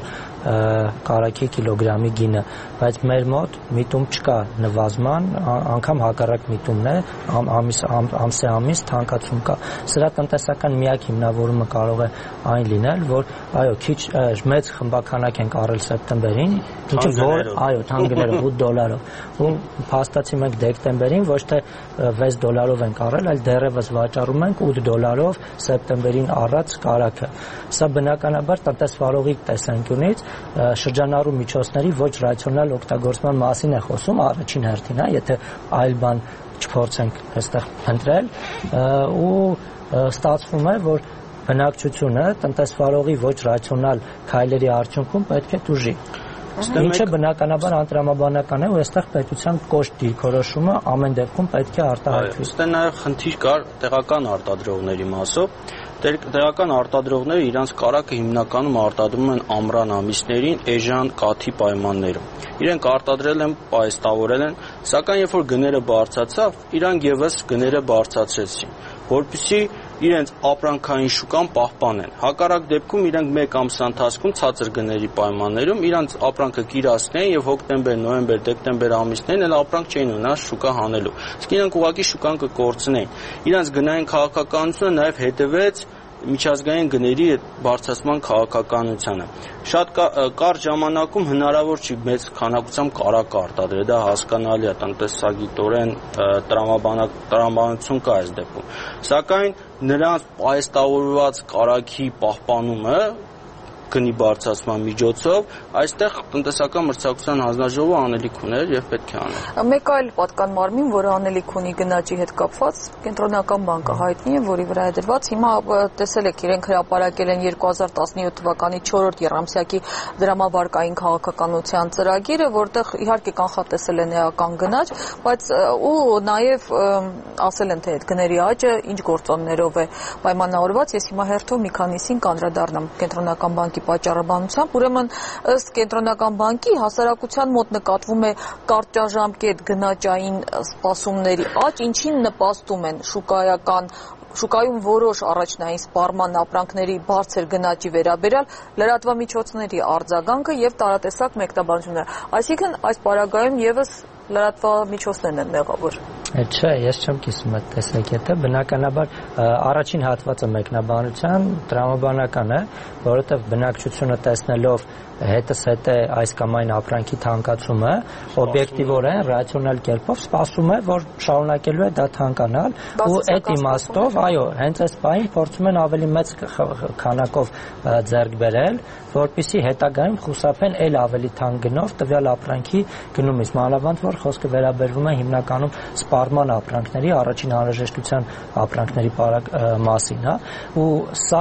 կարագի կիլոգրամի գինը, բայց մեր մոտ միտում չկա նվազման, անգամ հակառակ միտումն է, ամիս ամսե ամիս թանկացում կա։ Սրա տնտեսական միակ հիմնավորումը կարող է այն լինել, որ այո, քիչ մեծ խմբականակ ենք առել սեպտեմբերին, ինչը որ այո, թանկ գներով ութ դոլարով, ու փաստացի մենք դեկտեմբերին ոչ թե վեց դոլարով ենք առել, այլ դեռևս վաճառում ենք ութ դոլարով սեպտեմբերին առած կարագը։ Սա բնականաբար տնտեսվարողի տեսանկյունից շրջանառու միջոցների ոչ ռացիոնալ օգտագործման մասին է խոսում առաջին հերթին, հա, եթե այլ բան չփորձենք այստեղ փնտրել, ու ստացվում է, որ բնակչությունը տնտեսվարողի ոչ ռացիոնալ քայլերի արդյունքում պետք է տուժի։ Ինչը բնականաբար անտրամաբանական է ու այստեղ պետության կոշտ դիրքորոշումը ամեն դեպքում պետք է արտահայտվի։ Այստեղ նաև խնդիր կար տեղական արտադրողների մասով։ Տեղական արտադրողները իրանց կարագը հիմնականում արտադրում են ամռան ամիսներին էժան կաթի պայմաններում։ Իրենք արտադրել են, պայստավորել են, սակայն երբ որ գները բարձրացավ, իրանք եւս գները բարձրացրեցին, որպեսզի իրենց ապրանքային շուկան պահպանեն։ Հակառակ դեպքում իրենք մեկ ամսվա ընթացքում ցածր գների պայմաններում իրանց ապրանքը կիրացնեն եւ հոկտեմբեր, նոյեմբեր, դեկտեմբեր ամիսներին էլ ապրանք չէին ունենա շուկա հանելու։ Իսկ իրանք ուղղակի շուկան կկորցնեին։ Իրանց գնային քաղաքականությունը նաեւ հետևեց միջազգային գների բարձրացման քաղաքականությանը։ Շատ կարճ ժամանակում հնարավոր չի մեծ քանակությամբ կարագ արտադրել, դա հասկանալի է, տնտեսագիտորեն տրամաբանություն կա այս դեպքում։ Սակայն նրանց պայստավորված կարագի պահպանումը գնի բարձրացման միջոցով այստեղ տնտեսական մրցակցության հանձնաժողովը անելիք ուներ եւ պետք է աներ։ Մեկ այլ պատկան մարմին, որը անելիք ունի գնաճի հետ կապված, կենտրոնական բանկը հայտնի է, որի վրա է դրված։ Հիմա տեսել եք, իրենք հրապարակել են երկու հազար տասնյոթ թվականի չորրորդ եռամսյակի դրամավարկային քաղաքականության ծրագիրը, որտեղ իհարկե կանխատեսել են էական գնաճ, բայց ու նաեւ ասել են, թե այդ գների աճը ինչ գործոններով է պայմանավորված։ Ես հիմա հերթով մի քանիսին կանդրադառնամ կենտրոնական բանկի պատճառաբանությամբ, ուրեմն ըստ կենտրոնական բանկի հասարակության մոտ նկատվում է կարճաժամկետ գնաճային սպասումների աճ, ինչին նպաստում են շուկայական շուկայում որոշ առաջնային սպառման ապրանքների բարձր գնաճի վերաբերյալ լրատվամիջոցների արձագանքը եւ տարատեսակ մեկնաբանությունները։ Այսինքն այս պարագայում եւս լրատվամիջոցներն են մեղավոր։ Չէ, ես չեմ կիսում այդ տեսակետը, բնականաբար առաջին հատվածը մեկնաբանության տրամաբանական է, որովհետև բնակչությունը տեսնելով հետս հետ է այս կամ այն ապրանքի թանկացումը, օբյեկտիվորեն, ռացիոնալ կերպով սպասում է, որ շարունակելու է դա թանկանալ, ու այդ իմաստով, այո, հենց այս պահին փորձում են ավելի մեծ քանակով ձեռք բերել, որպեսզի հետագայում խուսափեն այլ ավելի թանկ գնով տվյալ ապրանքի գնումից, մանավանդ որ խոսքը վերաբերվում է հիմնականում սպառման ապրանքների, առաջին անհրաժեշտության ապրանքների մասին, հա, ու սա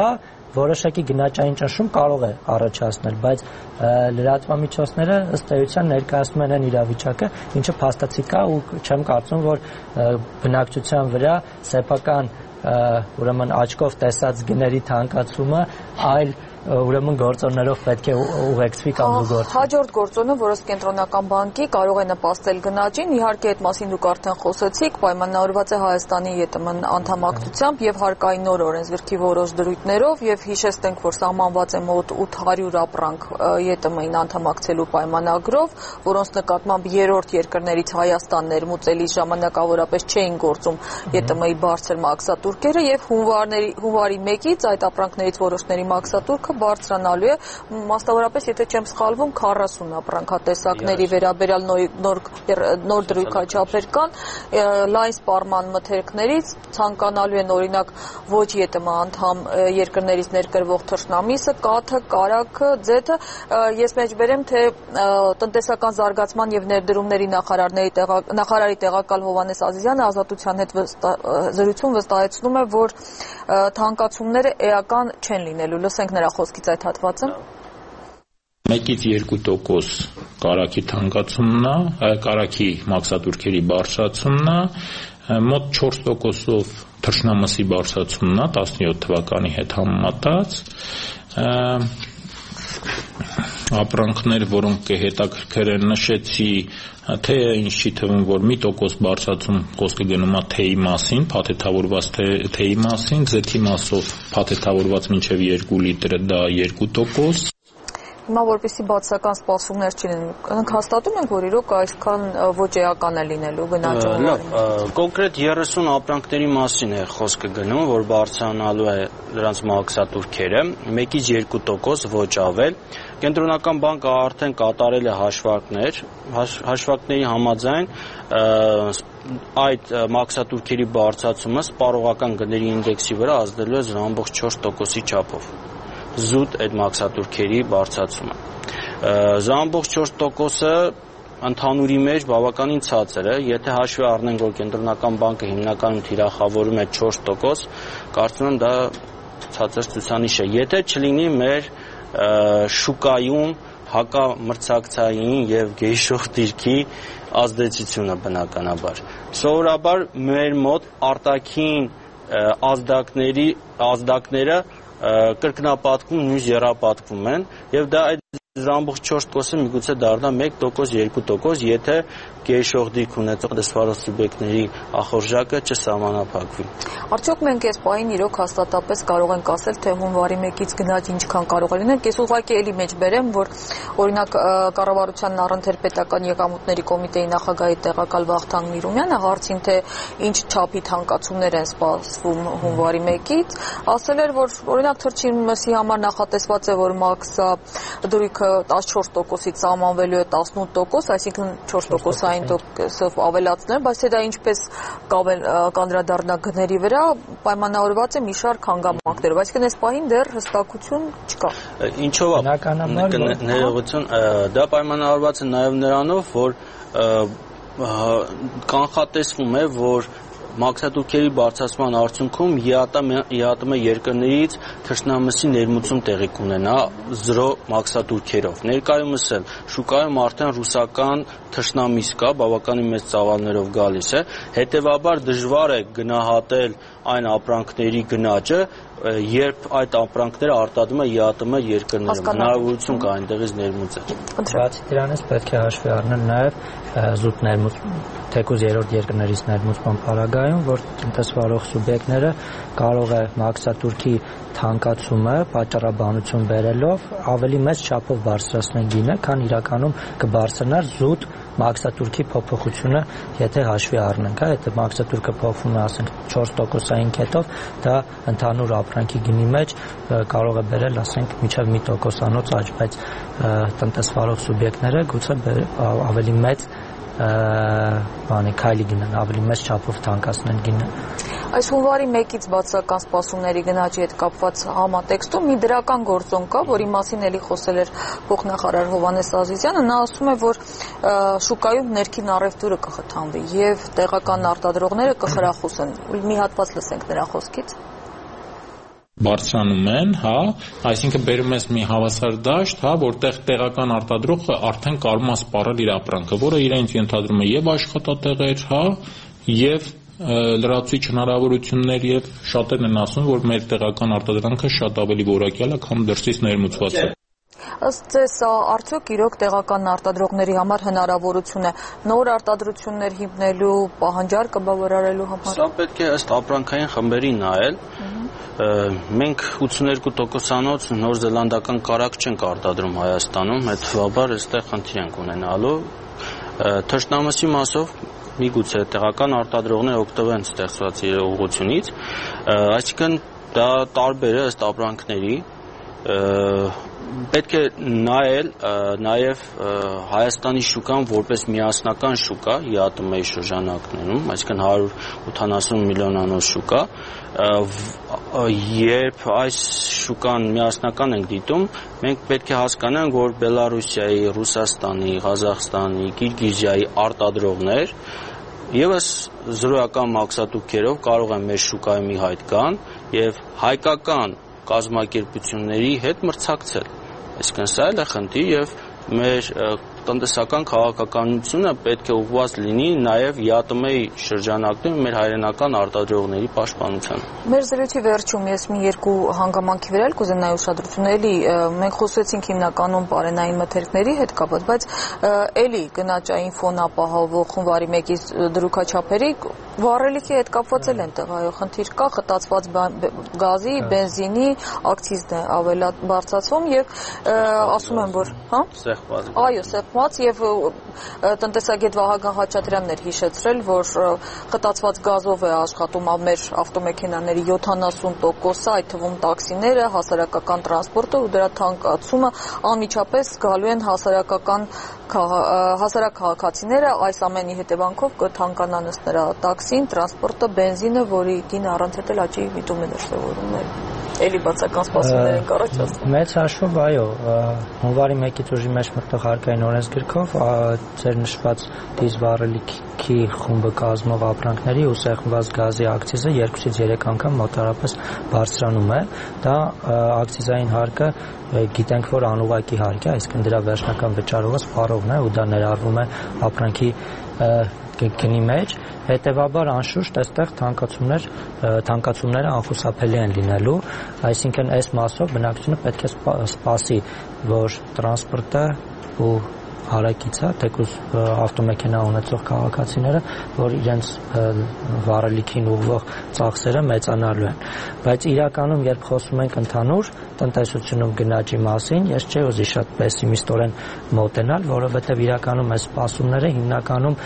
որոշակի գնաճային ճնշում կարող է առաջացնել, բայց լրատվամիջոցները ըստ էության ներկայացնում են այն իրավիճակը, ինչը փաստացի կա ու չեմ կարծում, որ բնակչության վրա սեփական ուրեմն աչքով տեսած գների թանկացումը այլ ուրեմն գործոններով պետք է ուղեկցվի կամ զուգորդվի։ Հաջորդ գործոնը, որը կենտրոնական բանկի կարող է նպաստել գնաճին, իհարկե այդ մասին դուք արդեն խոսեցիք, պայմանավորված է Հայաստանի ԵՏՄ անդամակցությամբ եւ հարկային նոր օրենսգրքի որոշ դրույթներով եւ հիշեցնենք, որ սահմանված է մոտ ութ հարյուր ապրանք ԵՏՄ-ին անդամակցելու պայմանագրով, որոնց նկատմամբ երրորդ երկրներից Հայաստան ներմուծելի ժամանակավորապես չէին գործում ԵՏՄ-ի բարձր մաքսատուրքերը եւ հունվարների հունվարի մեկից այդ ապրանքներից որոշների մաքսատուրքը բարձրանալու է, մասնավորապես, եթե չեմ սխալվում, քառասուն ապրանքատեսակների վերաբերյալ նոր նոր դրույքաչափեր կան, լայն սպառման մթերքներից ցանկանալու են օրինակ ոչ ԵՏՄ անդամ երկրներից ներկրվող թռչնամիսը, կաթը, կարագը, ձեթը, ես մեջբերեմ, թե տնտեսական զարգացման եւ ներդրումների նախարարների նախարարի տեղակալ Հովհաննես Ազիզյանը Ազատության հետ զրույցում վստահեցնում է, որ թանկացումները էական չեն լինելու։ Լսենք նրա խոսքից այդ հատվածը։ Մեկից երկու տոկոս կարագի թանկացումն է, կարագի մաքսատուրքերի բարձրացումն է, մոտ չորս տոկոսով թռչնամսի բարձրացումն է տասնյոթ թվականի հետ համեմատած, ապրանքներ, որոնք հետաքրքիր են, նշեցի, թե ինչ չի թվում, որ մի տոկոս բարձրացում խոսքը գնում է թեյի մասին, փաթեթավորված թեյի մասին, ձեթի մասով փաթեթավորված մինչև երկու լիտրը դա երկու տոկոս։ Հիմա որպեսզի բացական սպասումներ չլինեն, հաստատում ենք, որ իրոք այսքան ոչ էական է լինելու գնաճը։ Լավ, կոնկրետ երեսուն ապրանքների մասին է խոսքը գնում, որ բարձրանալու է դրանց մաքսատուրքերը, մեկից երկու տոկոս ոչ ավել։ Կենտրոնական բանկը արդեն կատարել է հաշվարկներ, հաշվարկների համաձայն այդ մաքսատուրքերի բարձրացումը սպառողական գների ինդեքսի վրա ազդելու է զրո ամբողջ չորս տոկոսի չափով։ Զուտ այդ մաքսատուրքերի բարձրացումը։ Զրո ամբողջ չորս տոկոսը ընդհանուրի մեջ բավականին ցածր է, եթե հաշվի առնենք, որ կենտրոնական բանկը հիմնականում թիրախավորում է չորս տոկոս, կարծում եմ դա ցածր ցուցանիշ է։ Եթե չլինի մեր շուկայում հակամրցակցային եւ գեյշող դիրքի ազդեցությունը բնականաբար։ Սովորաբար մեր մոտ արտաքին ազդակների ազդակները կրկնապատկվում, նույնիսկ եռապատկվում են եւ դա այդ ամբողջ չորս տոկոսը միգուցե դառնա մեկ տոկոս, երկու տոկոս, եթե գեյշող դիրք ունեցող դասվարող սուբյեկտների ախորժակը չսահմանափակվի։ Արդյոք մենք այս պահին իրոք հաստատապես կարող ենք ասել, թե հունվարի մեկից գնաճ ինչքան կարող է լինել։ Ես ուղղակի էլի մեջ բերեմ, որ օրինակ կառավարության առընթեր պետական եկամուտների կոմիտեի նախագահի տեղակալ Վախթանգ Միրումյանը հարցին, թե ինչ չափի թանկացումներ են սպասվում հունվարի մեկից, ասել էր, որ օրինակ թռչնամսի համար նախատեսված է, որ մաքսա դրույքը տասնչորս տոկոսից սահմանվելու է տասնութ տոկոս, այսինքն չորս տոկոսային տոկոսով ավելացնել, բայց թե դա ինչպես կանդրադառնա գների վրա, պայմանավորված է մի շարք հանգամանքներով, այսինքն այս պահին դեռ հստակություն չկա։ Ինչով է ներողություն, դա պայմանավորված է նաև նրանով, որ կանխատեսվում է, որ մաքսատուրքերի բարձրացման արդյունքում ԵԱՏՄ երկրներից թռչնամսի ներմուծում տեղի կունենա զրո մաքսատուրքերով։ Ներկայումս էլ շուկայում արդեն ռուսական թռչնամիս կա, բավականին մեծ ծավալներով գալիս է, հետևաբար դժվար է գնահատել այն ապրանքների գնաճը, երբ այդ ապրանքները արտադրում է ԵԱՏՄ երկրներում, հնարավորություն կա այնտեղից ներմուծել։ Բացի դրանից պետք է հաշվի առնել նաև զուտ ներմուծում, թեկուզ երրորդ երկրներից ներմուծման պարագայում, որ տնտեսվարող սուբյեկտները կարող է մաքսատուրքի թանկացումը պատճառաբանություն բերելով ավելի մեծ չափով բարձրացնել գինը, քան իրականում կբարձրանար զուտ մաքսատուրքի փոփոխությունը, եթե հաշվի առնենք, հա, եթե մաքսատուրքը փոխվում է, ասենք, չորս տոկոսային կետով, դա ընդհանուր ապրանքի գնի մեջ կարող է բերել, ասենք, մինչև մի տոկոսանոց աճ, բայց տնտեսվարող սուբյեկտները գուցե ավելի մեծ բանի քայլի գնան, ավելի մեծ չափով թանկացնեն գինը։ Այս հունվարի մեկից բացական սպասումների գնաճի հետ կապված համատեքստում մի դրական գործոն կա, որի մասին էլի խոսել էր փոխնախարար Հովհաննես Ազիզյանը, նա ասում է, որ շուկայում ներքին առևտուրը կխթանվի եւ տեղական արտադրողները կխրախուսեն։ Մի հատված լսենք նրա խոսքից։ բարձրանում են, հա, այսինքն բերում ես մի հավասար դաշտ, հա, որտեղ տեղական արտադրողը արդեն կարող է սպառել իր ապրանքը, որը իրենց ենթադրում է եւ աշխատատեղեր, հա, եւ լրացուցիչ հնարավորություններ եւ շատերն են ասում, որ մեր տեղական արտադրանքը շատ ավելի որակյալ է, քան դրսից ներմուծվածը։ Ըստ ձեզ, սա արդյոք իրոք տեղական արտադրողների համար հնարավորություն է նոր արտադրություններ հիմնելու, պահանջարկը բավարարելու համար։ Սա պետք է ըստ ապրանքային խմբերի նայել։ Մենք ութսունութ տոկոսանոց նոր զելանդական կարագ չենք արտադրում Հայաստանում, հետևաբար այստեղ խնդիր ենք ունենալու։ Թշնամասի մասով միգուցե տեղական արտադրողները օգտվեն ստեղծված իրողությունից, այսինքն դա տարբեր է ըստ ապրանքների։ Պետք է նայել նաև Հայաստանի շուկան որպես միասնական շուկա ԵԱՏՄ-ի շրջանակներում, այսինքն հարյուր ութանասուն միլիոնանոց շուկա, երբ այս շուկան միասնական ենք դիտում, մենք պետք է հասկանանք, որ Բելարուսիայի, Ռուսաստանի, Ղազախստանի, Կիրգիզիայի արտադրողներ եւս զրոյական մաքսատուկերով կարող են մեր շուկայում մի հայտ գան եւ հայկական կազմակերպությունների հետ մրցակցել։ Այսինքն սա էլ է խնդիր եւ մեր տնտեսական քաղաքականությունը պետք է ուղղված լինի նաև ԵԱՏՄ-ի շրջանակներում մեր հայրենական արտադրողների պաշտպանությանը։ Մեր զրույցի վերջում ես մի երկու հանգամանքի վրա կուզենայի ուշադրություն էլի մենք խոսեցինք հիմնականում պարենային մթերքների հետ կապված, բայց էլի գնաճային ֆոն ապահովող խմբարի մեկի դրույքաչափերի վառելիքի հետ կապված էլ այնտեղ այո խնդիր կա, խտացված գազի, բենզինի ակցիզն է ավելի բարձրացվում եւ ասում եմ որ հա սեղմված այո սեղմված եւ տնտեսագետ Վահագն Խաչատրյանն էր հիշեցրել, որ խտացված գազով է աշխատում մեր ավտոմեքենաների յոթանասուն տոկոսը, այդ թվում տաքսիները, հասարակական տրանսպորտը ու դրա թանկացումը անմիջապես գալու են հասարակական հասարակ քաղաքացիները, այս ամենի հետևանքով կթանկանան ըստ նրա տաքսին, տրանսպորտը, բենզինը, որի գինը առանց հետ էլ աճի միտում են սովորում էլի բացական սպասումներ են առաջացնում։ Մեծ հաշվով այո, հունվարի մեկից ուժի մեջ մտող հարկային օրենսգրքով ձեր նշված դիզվառելիքի խումբը կազմող ապրանքների ու սեղմված գազի ակցիզը երկուսից երեք անգամ մոտարապես բարձրանում է։ Դա ակցիզային հարկը գիտենք, որ անուղղակի հարկ է, այսինքն դրա վերջնական վճարողը սպառողն է ու դա ներառվում է ապրանքի գնի մեջ, հետևաբար անշուշտ այստեղ թանկացումներ թանկացումները անխուսափելի են լինելու, այսինքն այս մասով բնակչությունը պետք է սպասի, որ տրանսպորտը ու հարակիցը, թեկուզ ավտոմեքենա ունեցող քաղաքացիները, որ իրենց վառելիքին ուղղող ծախսերը մեծանալու են։ Բայց իրականում, երբ խոսում ենք ընդհանուր տնտեսությունում գնաճի մասին, ես չէի ուզի շատ պեսիմիստորեն մոտենալ, որովհետև իրականում այս սպասումները հիմնականում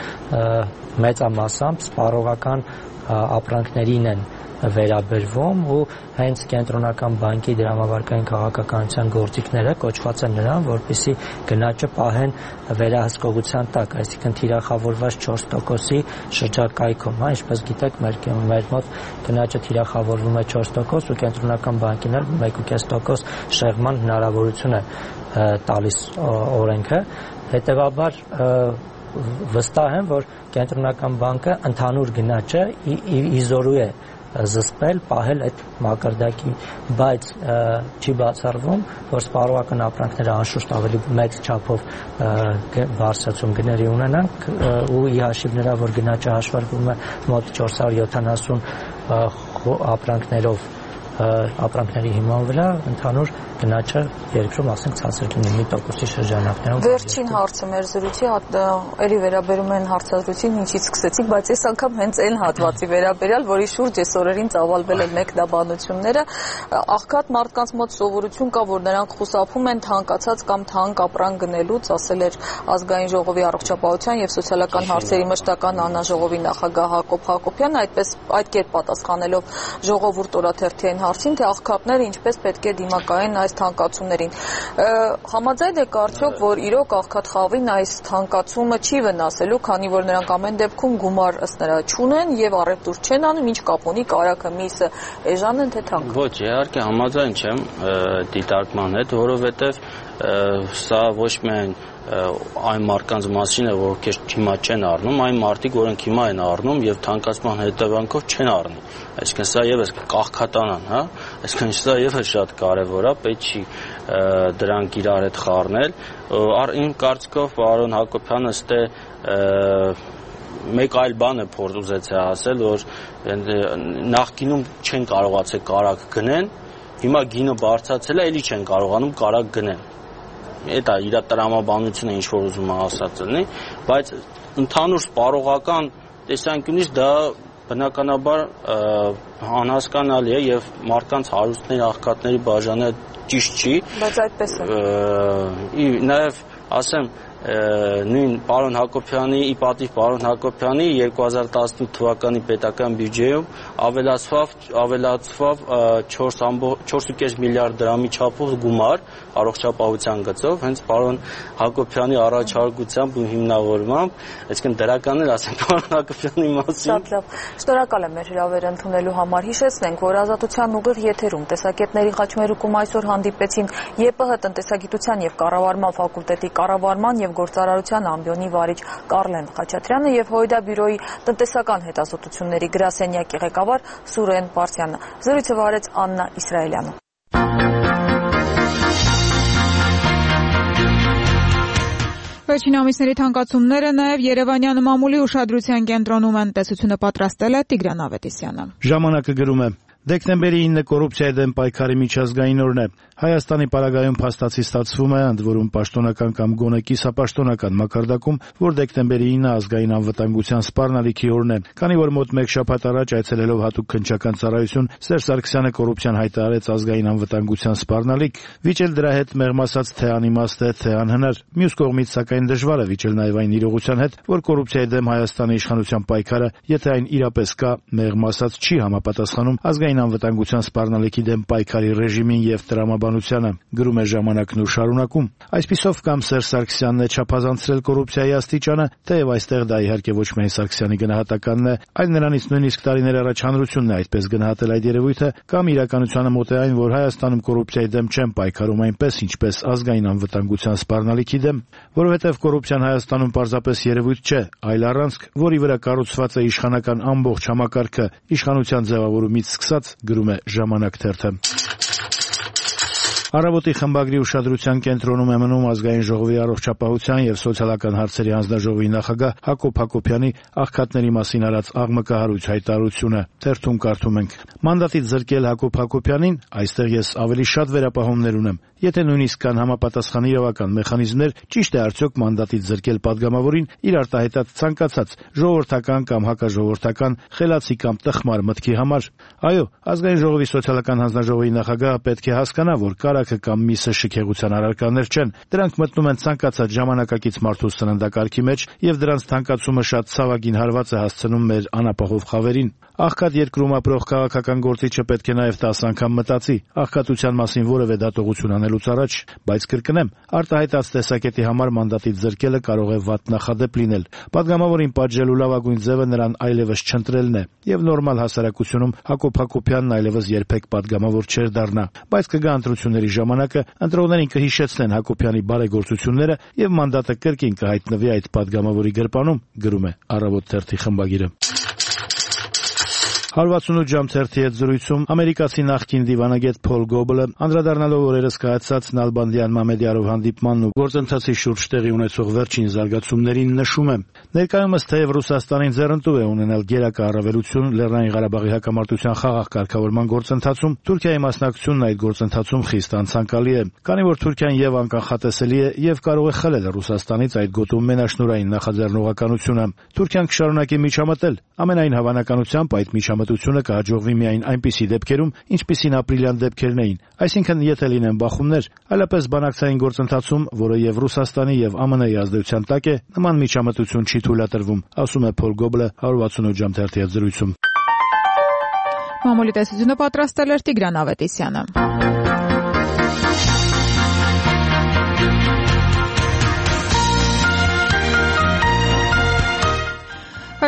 մեծամասամբ սպառողական ապրանքներին են վերաբերվում ու հենց կենտրոնական բանկի դրամավարկային քաղաքականության գործիքները կոչված են նրան, որպեսզի գնաճը պահեն վերահսկողության տակ, այսինքն թիրախավորված չորս տոկոսի շրջակայքում, հա, ինչպես գիտեք, մեր մեր մոտ գնաճը թիրախավորվում է չորս տոկոս ու կենտրոնական բանկին էլ մեկ ու կես տոկոս շեղման հնարավորություն է տալիս օրենքը, հետևաբար վստահ եմ, որ կենտրոնական բանկը ընդհանուր գնաճը իզորու է զսպել, պահել այդ մակարդակի, բայց չի բացառվում, որ սպառողական ապրանքները անշուշտ ավելի մեծ չափով բարձրացում գների ունենան ու ի հաշիվ նրա, որ գնաճը հաշվարկվում է մոտ չորս հարյուր յոթանասուն ապրանքներով ապրանքների հիման վրա ընդհանուր գնաճը երկրում ասենք ցածր լինի մի տոկոսի շրջանակներում։ Վերջին հարցը մեր զրույցի էլի վերաբերում են հարցազրույցին, ինչից սկսեցինք, բայց այս անգամ հենց այն հատվածի վերաբերյալ, որի շուրջ այս օրերին ծավալվել են մեկնաբանությունները, աղքատ մարդկանց մոտ սովորություն կա, որ նրանք խուսափում են թանկացած կամ թանկ ապրանք գնելուց, ասել էր Ազգային ժողովի առողջապահության եւ սոցիալական հարցերի մշտական անաժողովի նախագահ Հակոբ Հակոբյանը, այդպես այդ կերպ պատասխանելով Ժողովուրդ օրաթերթին հարցին, թե աղքատները ինչպես պետք է դիմակայեն այս թանկացումներին։ Համաձայն եք արդյոք, որ իրոք աղքատ խավին այս թանկացումը չի վնասելու, քանի որ նրանք ամեն դեպքում գումար ըստ նրա չունեն եւ առևտուր չեն անում, ինչ կապ ունի կարագը միսը էժան են թե թանկ։ Ոչ, իհարկե համաձայն չեմ դիտարկման հետ, որովհետեւ սա ոչ միայն այն մարդկանց մասին է, որ հիմա չեն առնում, այն մարդիկ, որոնք հիմա են առնում եւ թանկացման հետևանքով չեն առնի։ Այսինքն սա եւս կաղքատանան, հա, այսինքն սա եւս շատ կարեւոր է, պետք չի դրանք իրար հետ խառնել։ Իմ կարծիքով պարոն Հակոբյանը ստե մեկ այլ բան է փորձ ուզեցել ասել, որ նախկինում չեն կարողացել կարակ գնեն, հիմա գինը բարձրացել է, էլի չեն կարողանում կարակ գնեն։ Դա իր տրամաբանությունը ինչ որ ուզում է ասած լինի, բայց ընդհանուր սպառողական տեսանկյունից դա բնականաբար անհասկանալի է եւ մարդկանց հարուստների աղքատների բաժանը ճիշտ չի։ Բայց այդպես է։ Նաեւ ասեմ նույն պարոն Հակոբյանի, ի պատիվ պարոն Հակոբյանի երկու հազար տասնութ թվականի պետական բյուջեում ավելացավ ավելացավ չորս ու կես միլիարդ դրամի չափով գումար առողջապահության գծով, հենց պարոն Հակոբյանի առաջարկությամբ ու հիմնավորմամբ, այսինքն դրականներ ասենք պարոն Հակոբյանի մասին։ Շատ լավ։ Շնորհակալ եմ մեր հրավերը ընդունելու համար։ Հիշեցնենք, որ Ազատության ուղիղ եթերում տեսակետների խաչմերուկում այսօր հանդիպեցին ԵՊՀ տնտեսագիտության եւ կառավարման ֆակուլտետի կառավարման եւ գործարարության ամբիոնի վարիչ Կարլեն Խաչատրյանը եւ ՀՅԴ բյուրոյի տնտեսական հետազոտությունների գրասենյակի ղեկավար Սուրեն Պարսյանը։ Զրույցը վարեց Աննա Իսրայելյանը։ Վերջին ամիսների թանկացումները նաև Երևանյան մամուլի ուշադրության կենտրոնում են, տեսությունը պատրաստել է Տիգրան Ավետիսյանը։ Ժամանակը գրում է. Դեկտեմբերի ինը կոռուպցիայի դեմ պայքարի միջազգային օրն է։ Հայաստանի պարագայում փաստացի ստացվում է, ընդ որում պաշտոնական կամ գոնե կիսապաշտոնական մակարդակում, որ դեկտեմբերի ինը ազգային անվտանգության սպառնալիքի օրն է։ Քանի որ մոտ մեկ շաբաթ առաջ այցելելով հատուկ քննչական ծառայություն Սերժ Սարգսյանը կոռուպցիան հայտարարեց ազգային անվտանգության սպառնալիք, վիճել դրա հետ մեղմ ասած թե անիմաստ է, թե անհնար։ Մյուս կողմից սակայն դժվար է վիճել նաև այն իրողության հետ, որ կոռուպցիայի դեմ Հայաստանի իշխանության պայքարը, եթե այն իրապես կա, մեղմ ասած չի համապատասխանում ազգային անվտանգության սպառնալիքի դեմ պայքարի ռեժիմին եւ տրամաբանությանը, գրում է Ժամանակն ու շարունակում։ Այսպիսով կամ Սերժ Սարգսյանն է չափազանցրել կոռուպցիայի աստիճանը, թեև այստեղ դա իհարկե ոչ միայն Սարգսյանի գնահատականն է, այլ նրանից նույնիսկ տարիներ առաջ հանրությունն է այդպես գնահատել այդ երևույթը, կամ իրականությանը մոտ է այն, որ Հայաստանում կոռուպցիայի դեմ չեն պայքարում այնպես, ինչպես ազգային անվտանգության սպառնալիքի դեմ, որովհետև կոռուպցիան Հայաստանում պարզապես երևույթ չէ, այլ առանցք, որի վրա կառուցված է իշխանական ամբողջ համակարգը, իշխանության ձևավորումից սկսած, գրում է Ժամանակ թերթը։ Առավոտի խմբագրի ուշադրության կենտրոնում է մնում ազգային ժողովի առողջապահության եւ սոցիալական հարցերի հանձնաժողովի նախագահ Հակոբ Հակոբյանի աղքատների մասին արած աղմկահարույց հայտարարությունը։ Թերթում կարդում ենք. Մանդատից զրկել Հակոբ Հակոբյանին, այստեղ ես ավելի շատ վերապահումներ ունեմ։ Եթե նույնիսկ կան համապատասխան իրավական մեխանիզմներ, ճիշտ է արդյոք մանդատից զրկել падգամավորին իր արտահայտած ցանկացած ժողովրդական կամ հակաժողովրդական խելացի կամ տխմար մտքի համար։ Այո, ազգային ժողովի սոցիալական հանձնաժողովի նախագահը պետք է հասկանա, որ կարակը կամ միսը շքեղության առարկաներ չեն։ Դրանք մտնում են ցանկացած ժամանակակից մարդու սննդակարգի մեջ եւ դրանց թանկացումը շատ ցավագին հարված է հասցնում մեր անապահով խավերին։ Աղքատ երկրում ապրող քաղաքական գործիչը պետք է նաև տասը անգամ մտածի աղքատության մասին որևէ դատողություն անելուց առաջ, բայց կրկնեմ, արտահայտած տեսակետի համար մանդատից զրկելը կարող է վատ նախադեպ լինել։ Падգամավորին պատժելու լավագույն ձևը նրան այլևս չընտրելն է, եւ նորմալ հասարակությունում Հակոբ Հակոբյանն այլևս երբեք падգամավոր չէր դառնա։ Բայց կգա ընտրությունների ժամանակը, ընտրողներին կհիշեցնեն Հակոբյանի բարեգործությունները եւ մանդատը կրկին կհայտնվի այդ падգամավորի գրպանում, գրում է Առավոտ թերթի խմբագիրը։ հարվածունութ ժամ թերթի հետ զրույցում ամերիկացի նախկին դիվանագետ Փոլ Գոբլը անդրադառնալով օրերս կայացած Նալբանդյան Մամեդյարով հանդիպմանն ու գործընթացի շուրջ տեղի ունեցող վերջին զարգացումներին նշում է. Ներկայումս թեև Ռուսաստանին ձեռնտու է ունենալ գերակա առավելություն Լեռնային Ղարաբաղի հակամարտության խաղաղ կարգավորման գործընթացում, Թուրքիայի մասնակցությունն այդ գործընթացում խիստ անցանկալի է, քանի որ Թուրքիան եւ անկանխատեսելի է եւ կարող է խլել Ռուսաստանից այդ գոտու մենաշնորհային նախաձեռնողականությունը։ Թուրքիան կշարունակի միջամտել, ամենայն հավանականությամբ այդ միջամտությունը կհաջողվի միայն այնպիսի դեպքերում, ինչպիսին ապրիլյան դեպքերն էին, այսինքն եթե լինեն բախումներ, այլապես բանակցային գործընթացում, որը եւ Ռուսաստանի եւ ԱՄՆ-ի ազդեցության տակ է, նման միջամտություն չի թույլատրվում, ասում է Փոլ Գոբլը հարվածունութ ժամ թերթի հետ զրույցում։ Մամուլի տեսությունը պատրաստել էր Տիգրան Ավետիսյանը։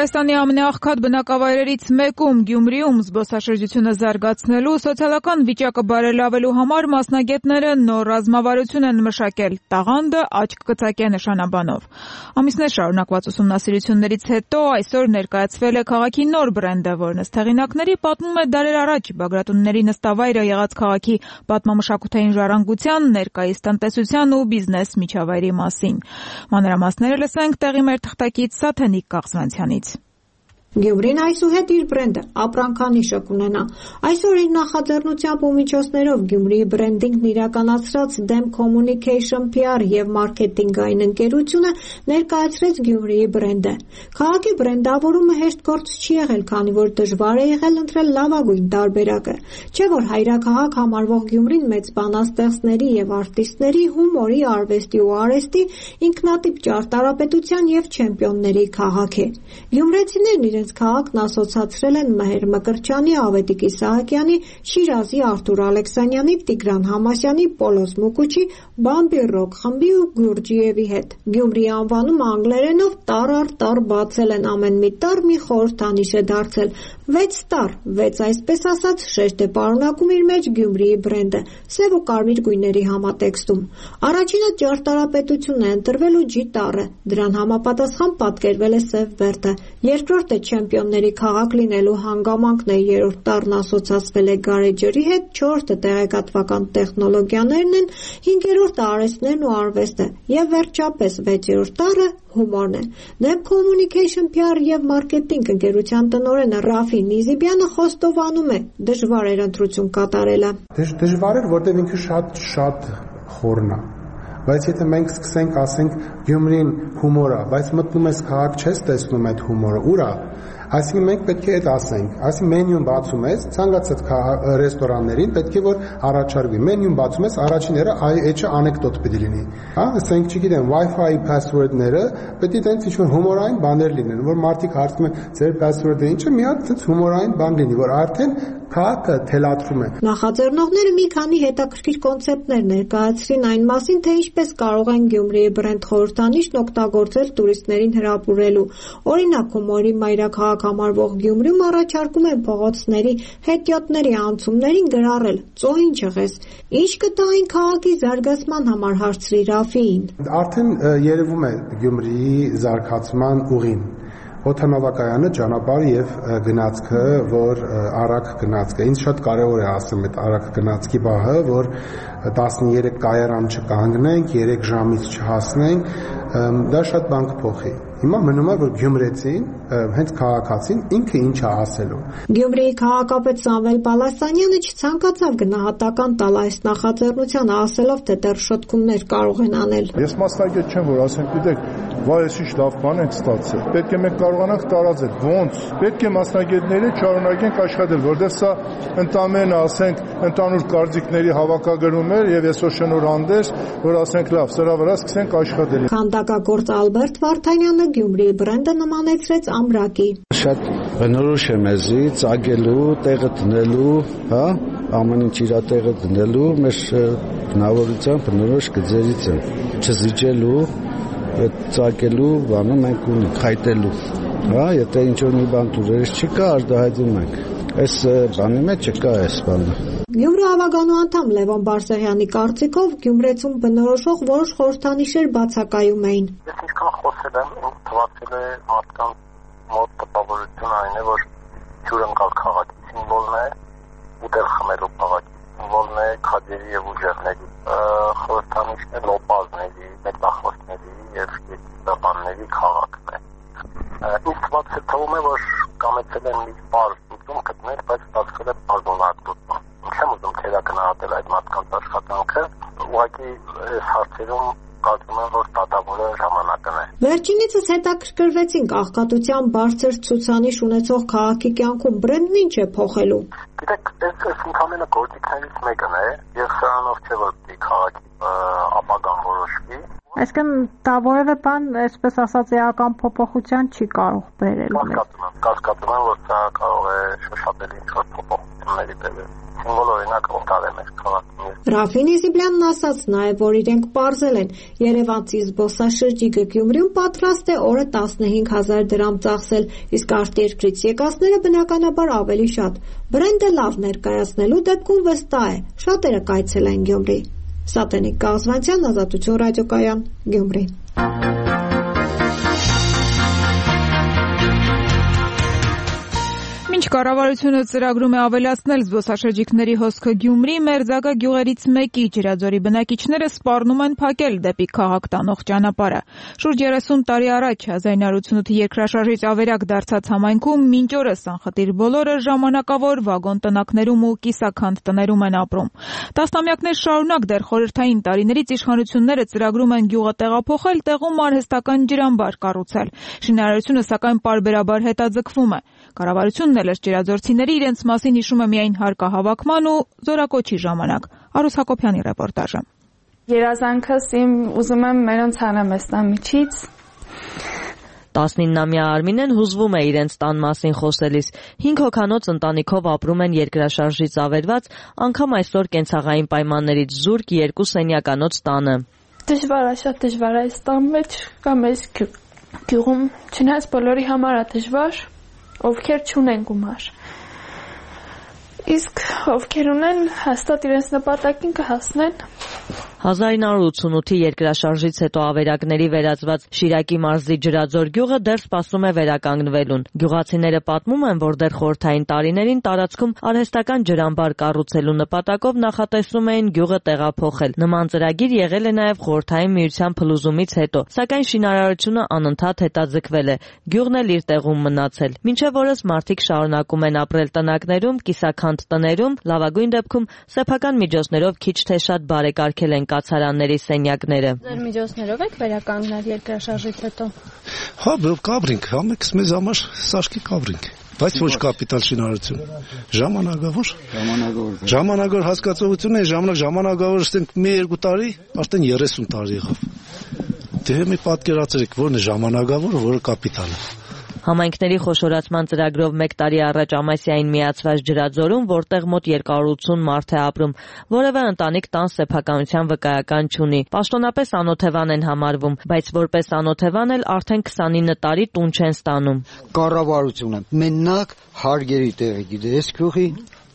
Հայաստանի ամենաաղքատ բնակավայրերից մեկում Գյումրիում զբոսաշրջությունը զարգացնելու, սոցիալական վիճակը բարելավելու համար մասնագետները նոր ռազմավարություն են մշակել՝ տաղանդը աչք կծակե նշանաբանով։ Ամիսներ շարունակված ուսումնասիրություններից հետո այսօր ներկայացվել է քաղաքի նոր բրենդը, որն ըստ հեղինակների պատմում է դարեր առաջ Բագրատունիների նստավայրը եղած քաղաքի պատմամշակութային ժառանգության, ներկայիս տնտեսության ու բիզնես միջավայրի մասին։ Մանրամասները լսենք տեղի մեր թղթակից Սաթենիկ Կաղզանցյանից։ Գյումրին այսուհետ իր բրենդը ապրանքանիշը կունենա։ Այսօր իր նախաձեռնությամբ ու միջոցներով Գյումրիի բրենդինգն իրականացրած Dem Communication P R եւ մարքեթինգային ընկերությունը ներկայացրեց Գյումրիի բրենդը։ Քաղաքի բրենդավորումը հեշտ գործ չի եղել, քանի որ դժվար է եղել ընտրել լավագույն տարբերակը։ Չէ՞ որ հայրաքաղաք համարվող Գյումրին մեծ բանաստեղծների եւ արտիստների, հումորի, արվեստի ու արհեստի ինքնատիպ ճարտարապետության եւ չեմպիոնների քաղաք է։ Գյումրեցիներն իրենց քաղաքն ասոցացրել են Մհեր Մկրտչյանի, Ավետիք Իսահակյանի, Շիրազի Արթուր Ալեքսանյանի, Տիգրան Համասյանի, Պոլոս Մուկուչի, Բամբի ռոք խմբի ու Գյուրջիևի հետ։ Գյումրիի անվանումը անգլերենով տար առ տար բացել են, ամեն մի տար մի խորհրդանիշ է դարձել։ Վեց տար, վեց այսպես ասած շեշտ է պարունակում իր մեջ Գյումրիի բրենդը, սև ու կարմիր գույների համատեքստում։ Առաջինը ճարտարապետությունն է ընտրվել ու G տառը, դրան համապատասխան պատկերվել է սև բերդը։ Երկրորդը չեմպիոնների քաղաք լինելու հանգամանքն է, երրորդ տառն ասոցացվել է գարեջրի հետ, չորրորդը տեղեկատվական տեխնոլոգիաներն են, հինգերորդը արհեստներն ու արվեստը եւ վերջապես վեցերորդ տառը հումորն է։ Dem Communication P R եւ մարքեթինգ ընկերության տնօրենը Ռաֆի Նիզիբյանը խոստովանում է, դժվար էր ընտրություն կատարելը։ Դժվար էր, որտեղ ինքը շատ շատ խորն է։ Բայց եթե մենք սկսենք ասենք Գյումրին հումոր է, բայց մտնում ես քաղաք չես տեսնում այդ հումորը, ուր է։ Այսինքն մենք պետք է այդ ասենք, այսինքն մենյուն բացում ես, ցանկացած ռեստորաններին պետք է որ առաջարկվի։ Մենյուն բացում ես, առաջինները այ անեկդոտ պետք է լինի։ Հա, ասենք, չգիտեմ, Wi-Fi password-ները պետք է տենց ինչ-որ հումորային բաներ լինեն, որ մարդիկ հարցնում են, ձեր password-ը ինչ է, մի հատ տենց հումորային բան լինի, որ արդեն քաղաքը թելադրում է։ Նախաձեռնողները մի քանի հետաքրքիր կոնցեպտներ ներկայացրին այն մասին, թե ինչպես կարող են Գյումրիի բրենդ խորհրդանիշն օգտագործել տուրիստներին հրապուրելու։ Օրինակ, հումորի մայրաքաղաք համարվող Գյումրիում առաջարկում են փողոցների հետիոտների անցումներին գրառել «Ծոհին չեղես»։ Ինչ կտա այն քաղաքի զարգացման համար, հարցրի Ռաֆիին։ Արդեն երևում է Գյումրիի զարգացման ուղին։ Օդանավակայանը, ճանապարհը եւ գնացքը, որ արագ գնացքը։ Ինձ շատ կարեւոր է ասեմ այդ արագ գնացքի բանը, որ տասներեք կայարան չկանգնենք, երեք ժամից չհասնենք, դա շատ բան կփոխի։ Հիմա մնում է որ Գյումրեցին, հենց քաղաքացին ինքը ինչ է ասելու։ Գյումրիի քաղաքապետ Սամվել Պալասանյանը չցանկացավ գնահատական տալ այս նախաձեռնությանը, ասելով, թե դեռ շտկումներ կարող են անել։ Ես մասնագետ չեմ, որ ասեմ, գիտեք, վայ, ես ինչ լավ բան ենք ստացել։ Պետք է մենք կարողանանք տարածել։ Ոնց։ Պետք է մասնագետները շարունակենք աշխատել, որտեղ սա ընդամենը, ասենք, ընդհանուր կարծիքների հավաքագրում էր եւ այսօր շնորհանդես, որ ասենք, լավ, սրա վրա սկսենք աշխատել։ Քանդակագործ Ալբերտ Վարդանյանը Գյումրիի բրենդը նմանեցրեց ամրակի։ Շատ բնորոշ է մեզի ծագելու, տեղը դնելու, հա, ամեն ինչ իր տեղը դնելու, մեր բնավորության բնորոշ գծերից են։ Չզիջելու, այդ ծագելու բանը մենք ունենք, խայտելու։ Հա, եթե ինչ-որ մի բան դուրս չկա, արտահայտում ենք։ Այս բանի մեջ չկա այս բանը։ Գյումրու ավագանու անդամ Լևոն Բարսեղյանի կարծիքով Գյումրեցում բնորոշող որոշ խորհրդանիշեր բացակայում էին։ Ես ինչքան խոսել եմ, ինձ թվացել է մարդկանց մոտ տպավորություն այն է, որ հյուրընկալ քաղաքի սիմվոլն է, ուտել խմելու քաղաքի սիմվոլն է, քաջերի եւ ուժեղների խորհրդանիշն է, լոպազների, մետախոսների եւ գետիստաբանների քաղաքն է։ Ինձ թվացել թվում է, որ կամեցել են մի բար ուտում գտնել, բայց ստացվել է բազոնակ ուտում։ Չեմ ուզում թերագնահատել այդ մարդկանց աշխատանքը, ուղղակի այս հարցերում կարծում եմ, որ դատավորը ժամանակն է։ Վերջինիցս հետաքրքրվեցինք աղքատության բարձր ցուցանիշ ունեցող քաղաքի կյանքում բրենդն ինչ է փոխելու։ Գիտեք, այս ընդհանրապես գործիքներից մեկն է, եւ սրանով չէ որ դի քաղաքի ապագան որոշվի։ Այսինքն դա որևէ բան, այսպես ասած, էական փոփոխության չի կարող բերել։ Կասկածում եմ, կասկածում եմ, որ սա կարող է շոշափել ինչ-որ փոփոխությունների բերել։ սիմվոլ օրինակ օտար է մեր քաղաքի։ Ռաֆին Իզիբլյանն ասաց նաև, որ իրենք պարզել են երևանցի զբոսաշրջիկը Գյումրիում պատրաստ է օրը տասնհինգ հազար դրամ ծախսել, իսկ արտերկրից եկածները բնականաբար ավելի շատ։ Բրենդը լավ ներկայացնելու դեպքում վստահ է, շատերը կայցելեն Գյումրի։ Սատենիկ Կազվանցյան, Ազատություն ռադիոկայան, Գյումրի։ Մինչ կառավարությունը ծրագրում է ավելացնել զբոսաշրջիկների հոսքը Գյումրի, Մերձակա գյուղերից մեկի Ջրաձորի բնակիչները սպառնում են փակել դեպի քաղաք տանող ճանապարհը։ Շուրջ երեսուն տարի առաջ հազար իննսուն ութ երկրաշարժից ավերակ դարձած համայնքում մինչ օրս անխտիր բոլորը ժամանակավոր վագոն տնակներում ու կիսաքանդ տներում են ապրում։ Տասնամյակներ շարունակ դեռ խորհրդային տարիներից իշխանությունները ծրագրում են գյուղը տեղափոխել, տեղում արհեստական ջրամբար կառուցել։ Շինարարությունը սակայն պարբերաբար հետաձգվում է։ Կառավարությունն էլ ջրաձորցիների իրենց մասին հիշում է միայն հարկահավաքման ու զորակոչի ժամանակ։ Արուս Հակոբյանի ռեպորտաժը։ Երազանքս իմ ուզում եմ մերոնց հանեմ էստա միջից։ տասնիննամյա Արմինեն հուզվում է իրենց տան մասին խոսելիս։ Հինգ հոգանոց ընտանիքով ապրում են երկրաշարժից ավերված, անգամ այսօր կենցաղային պայմաններից զուրկ երկու սենյականոց տանը։ Դժվար է, շատ դժվար է այս տան մեջ կամ այս գյուղում, չնայած բոլորի համար է դժվար, ովքեր չունեն գումար։ Իսկ ովքեր ունեն, հաստատ իրենց նպատակին կհասնեն։ հազար իննսուն ութսունութի երկրաշարժից հետո ավերակների վերածված Շիրակի մարզի Ջրաձոր գյուղը դեռ սպասում է վերականգնվելուն։ Գյուղացիները պատմում են, որ դեռ խորհրդային տարիներին տարածքում արհեստական ջրամբար կառուցելու նպատակով նախատեսում էին գյուղը տեղափոխել։ Նման ծրագիր եղել է նաև խորհրդային միության փլուզումից հետո, սակայն շինարարությունը անընդհատ հետաձգվել է։ Գյուղն էլ իր տեղում մնացել։ Մինչև օրս մարդիկ շարունակում են ապրել տնակներում, կիսաքանդ տներում, լավագույն դեպքում սեփական միջոցներով քիչ թե շատ բարեկարգել են կացարանների սենյակները։ Ձեր միջոցներով եք վերականգնել երկրաշարժից հետո։ Հա, կաբրինք, համեկս մեզ համար սաշկի կաբրինք, բայց ոչ կապիտալ շինարարություն։ Ժամանակավոր։ Ժամանակավոր։ Ժամանակավոր հասկացողություն է, ժամանակ ժամանակավոր ստենք մի երկու տարի, արդեն երեսուն տարի եղավ։ Դե մի պատկերացրեք, որն է ժամանակավոր, որը կապիտալը։ Համայնքների խոշորացման ծրագրով մեկ տարի առաջ Ամասիային միացված Ջրաձորում, որտեղ մոտ երկու հարյուր ութսուն մարդ է ապրում, որևէ ընտանիք տան սեփականության վկայական չունի։ Պաշտոնապես անօթևան են համարվում, բայց որպես անօթևան էլ արդեն քսանինը տարի տուն չեն ստանում։ Կառավարությունը մենակ հարգերի տեղը գիտե, այս գյուղի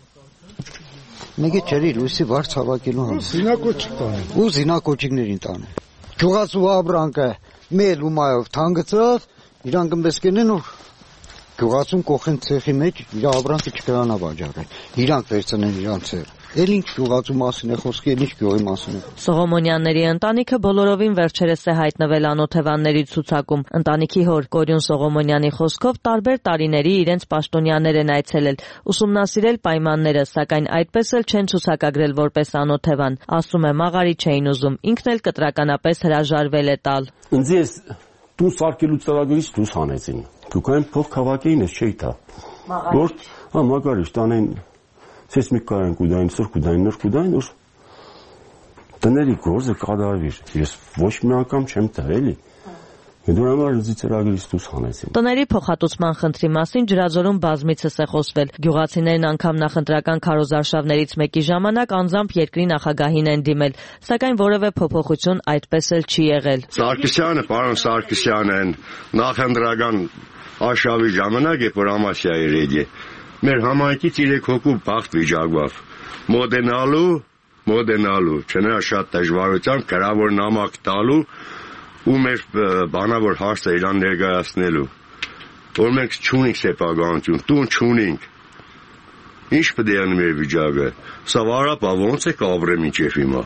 մեկը չերի լույսի վարձ հավաքելու համար։ Զինակոչիկ տանը։ Ու զինակոչիկներին տանը։ Գյուղացու ապրանքը մեծ լումայով թանկացած Իրանք ըմպես կենեն ու գյուղացուն կողեն ցեխի մեջ իր ապրանքը չկրանա վաճառել։ Իրանք վերցնեն իրանք ցեղը։ Էլ ինչ գյուղացու մասին է խոսքը, էլ ինչ գյուղի մասին է։ Սողոմոնյանների ընտանիքը բոլորովին վերջերս է հայտնվել անօթևանների ցուցակում։ Ընտանիքի հոր Կորյուն Սողոմոնյանի խոսքով տարբեր տարիների իրենց պաշտոնյաներ են այցելել, ուսումնասիրել պայմանները, սակայն այդպես էլ չեն ցուցակագրել որպես անօթևան։ Ասում է, մաղարի չէին ուզում, ինքն էլ կտրականապես հրաժարվել է տալ։ Ինձ ես տուն սարքելու ծրագրից դուրս հանեցին։ Դուքային փող քաղաքային ես չէի թա։ Որ հա մագարիշ տանեն սեյսմիկային կուդային, սրկուդային, նրկուդային, որ տների գործը կատարվի։ Ես ոչ մի անգամ չեմ տա, էլի։ Դու համար ինձ ծրագրից դուրս հանեցին։ Տների փոխհատուցման խնդրի մասին Ջրաձորում բազմիցս է խոսվել։ Գյուղացիներն անգամ նախընտրական քարոզարշավներից մեկի ժամանակ անձամբ երկրի նախագահին են դիմել, սակայն որևէ փոփոխություն այդպես էլ չի եղել։ Սարգսյանը, պարոն Սարգսյանն նախընտրական արշավի ժամանակ է, որ Ամասիայի ռեգի մեր համայնքից երեք հոգու բախտ վիճակվավ։ Մոդենալու, մոդենալու, չնայած շատ դժվարությամբ գրավոր նամակ տալու ու մեր բանավոր հարցը իրան ներկայացնելու, որ մենք չունենք սեփականություն, տուն չունենք, ինչ պետք է անի մեր վիճակը, սովորաբար ոնց է կապրեմ մինչև հիմա,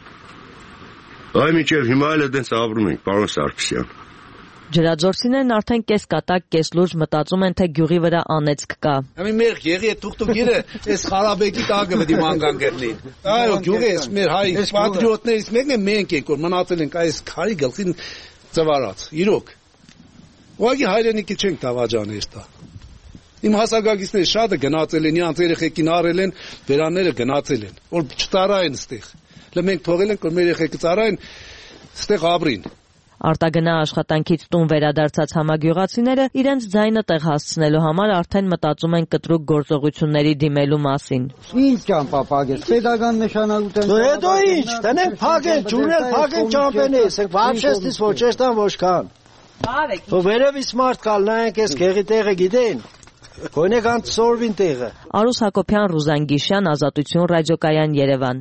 այ մինչև հիմա էլ դենց ապրում ենք, պարոն Սարգսյան։ Ջրաձորցիներն արդեն կես կատակ, կես լուրջ մտածում են, թե գյուղի վրա անեծք կա։ Ամի մեր եղի է թուղթուգիրը, այս խարաբեկի տակը պետք է մանգան գտնին։ Այո, գյուղը էս մեր հայ պատրիոտներից մեկն է, մենք ենք, որ մնացել ենք այս քարի գլխին ծվարած։ Իրոք։ Ուղղակի հայրենիքի չենք դավաճանել էստա։ Իմ հասակակիցները շատը գնացել են, իրանց երեխեքին արել են, վերանները գնացել են, որ չծառայեն ստեղ։ Լե մենք թողել ենք, որ մեր երեխեքը ծառայեն, ստեղ ապրին։ Արտագնա աշխատանքից տուն վերադարձած համագյուղացիները իրենց ձայնը տեղ հասցնելու համար արդեն մտածում են կտրուկ գործողությունների դիմելու մասին։ Ինչ ճամփա փակես, pedagogan նշանակություն։ Դու հետո ինչ, տնեն փակել, ջուրնել փակել ճամփենես, вообще ստիս ոչ էստան ոչքան։ Ու վերևից մարդ կալ նայենք էս գեղի տեղը գիտեն։ Գոնե կան ծորվին տեղը։ Արուս Հակոբյան, Ռուզան Գիշյան, Ազատություն ռադիոկայան, Երևան։